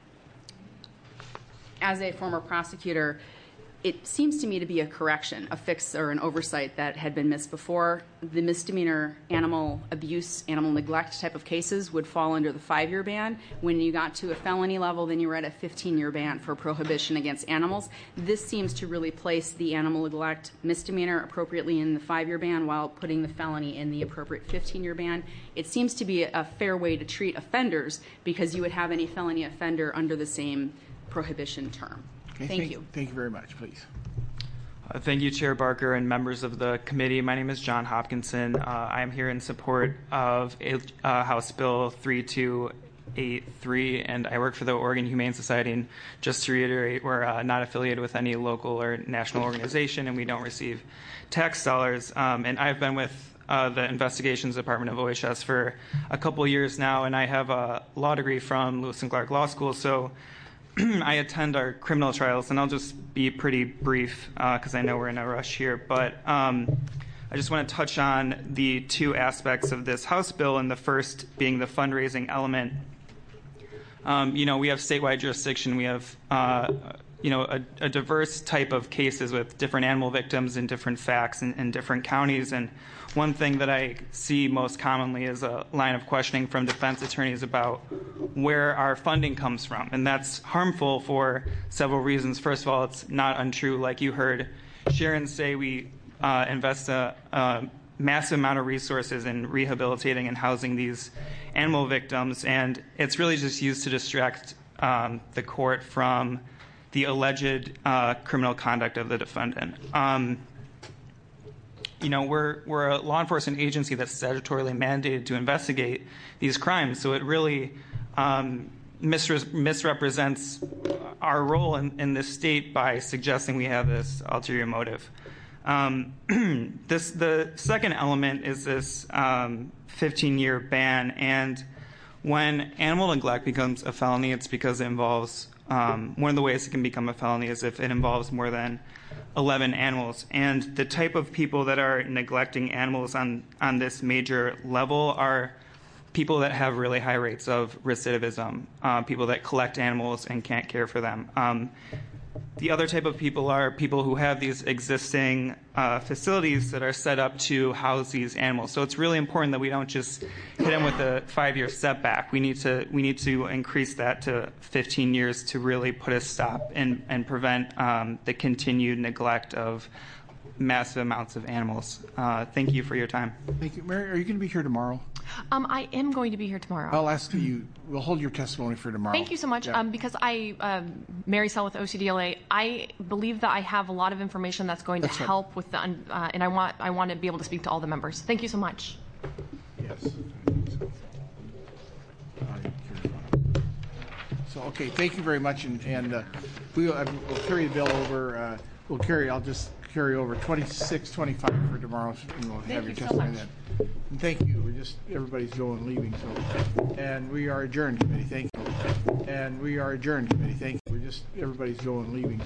as a former prosecutor, it seems to me to be a correction, a fix or an oversight that had been missed before. The misdemeanor animal abuse, animal neglect type of cases would fall under the 5-year ban. When you got to a felony level, then you were at a 15-year ban for prohibition against animals. This seems to really place the animal neglect misdemeanor appropriately in the 5-year ban while putting the felony in the appropriate 15-year ban. It seems to be a fair way to treat offenders because you would have any felony offender under the same prohibition term. Okay, Thank you. Thank you very much, please. Thank you, Chair Barker and members of the committee. My name is John Hopkinson. I am here in support of House Bill 3283, and I work for the Oregon Humane Society. And just to reiterate, we're not affiliated with any local or national organization, and we don't receive tax dollars. And I've been with the Investigations Department of OHS for a couple of years now, and I have a law degree from Lewis and Clark Law School, so I attend our criminal trials, and I'll just be pretty brief because I know we're in a rush here. But I just want to touch on the two aspects of this House bill, and the first being the fundraising element. We have statewide jurisdiction. We have a diverse type of cases with different animal victims and different facts in different counties. And one thing that I see most commonly is a line of questioning from defense attorneys about where our funding comes from. And that's harmful for several reasons. First of all, it's not untrue. Like you heard Sharon say, we invest a massive amount of resources in rehabilitating and housing these animal victims. And it's really just used to distract the court from the alleged criminal conduct of the defendant. We're a law enforcement agency that's statutorily mandated to investigate these crimes, so it really misrepresents our role in this state by suggesting we have this ulterior motive. The second element is this 15-year ban, and when animal neglect becomes a felony, it's because it involves one of the ways it can become a felony is if it involves more than 11 animals. And the type of people that are neglecting animals on this major level are people that have really high rates of recidivism, people that collect animals and can't care for them. The other type of people are people who have these existing facilities that are set up to house these animals. So it's really important that we don't just hit them with a 5-year setback. We need to increase that to 15 years to really put a stop and prevent the continued neglect of massive amounts of animals. Thank you for your time. Thank you. Mary, are you going to be here tomorrow? I am going to be here tomorrow. I'll ask you, we'll hold your testimony for tomorrow. Thank you so much. Yeah. Because Mary Sell with OCDLA, I believe that I have a lot of information that's going to help with the, and I want to be able to speak to all the members. Thank you so much. Yes. So, okay, thank you very much, and we'll carry the bill over. I'll just carry over 2625 for tomorrow, and we'll have your testimony then. And thank you. Everybody's going, leaving, so. And we are adjourned, committee. Thank you. And we are adjourned, committee. Thank you. Everybody's going, leaving.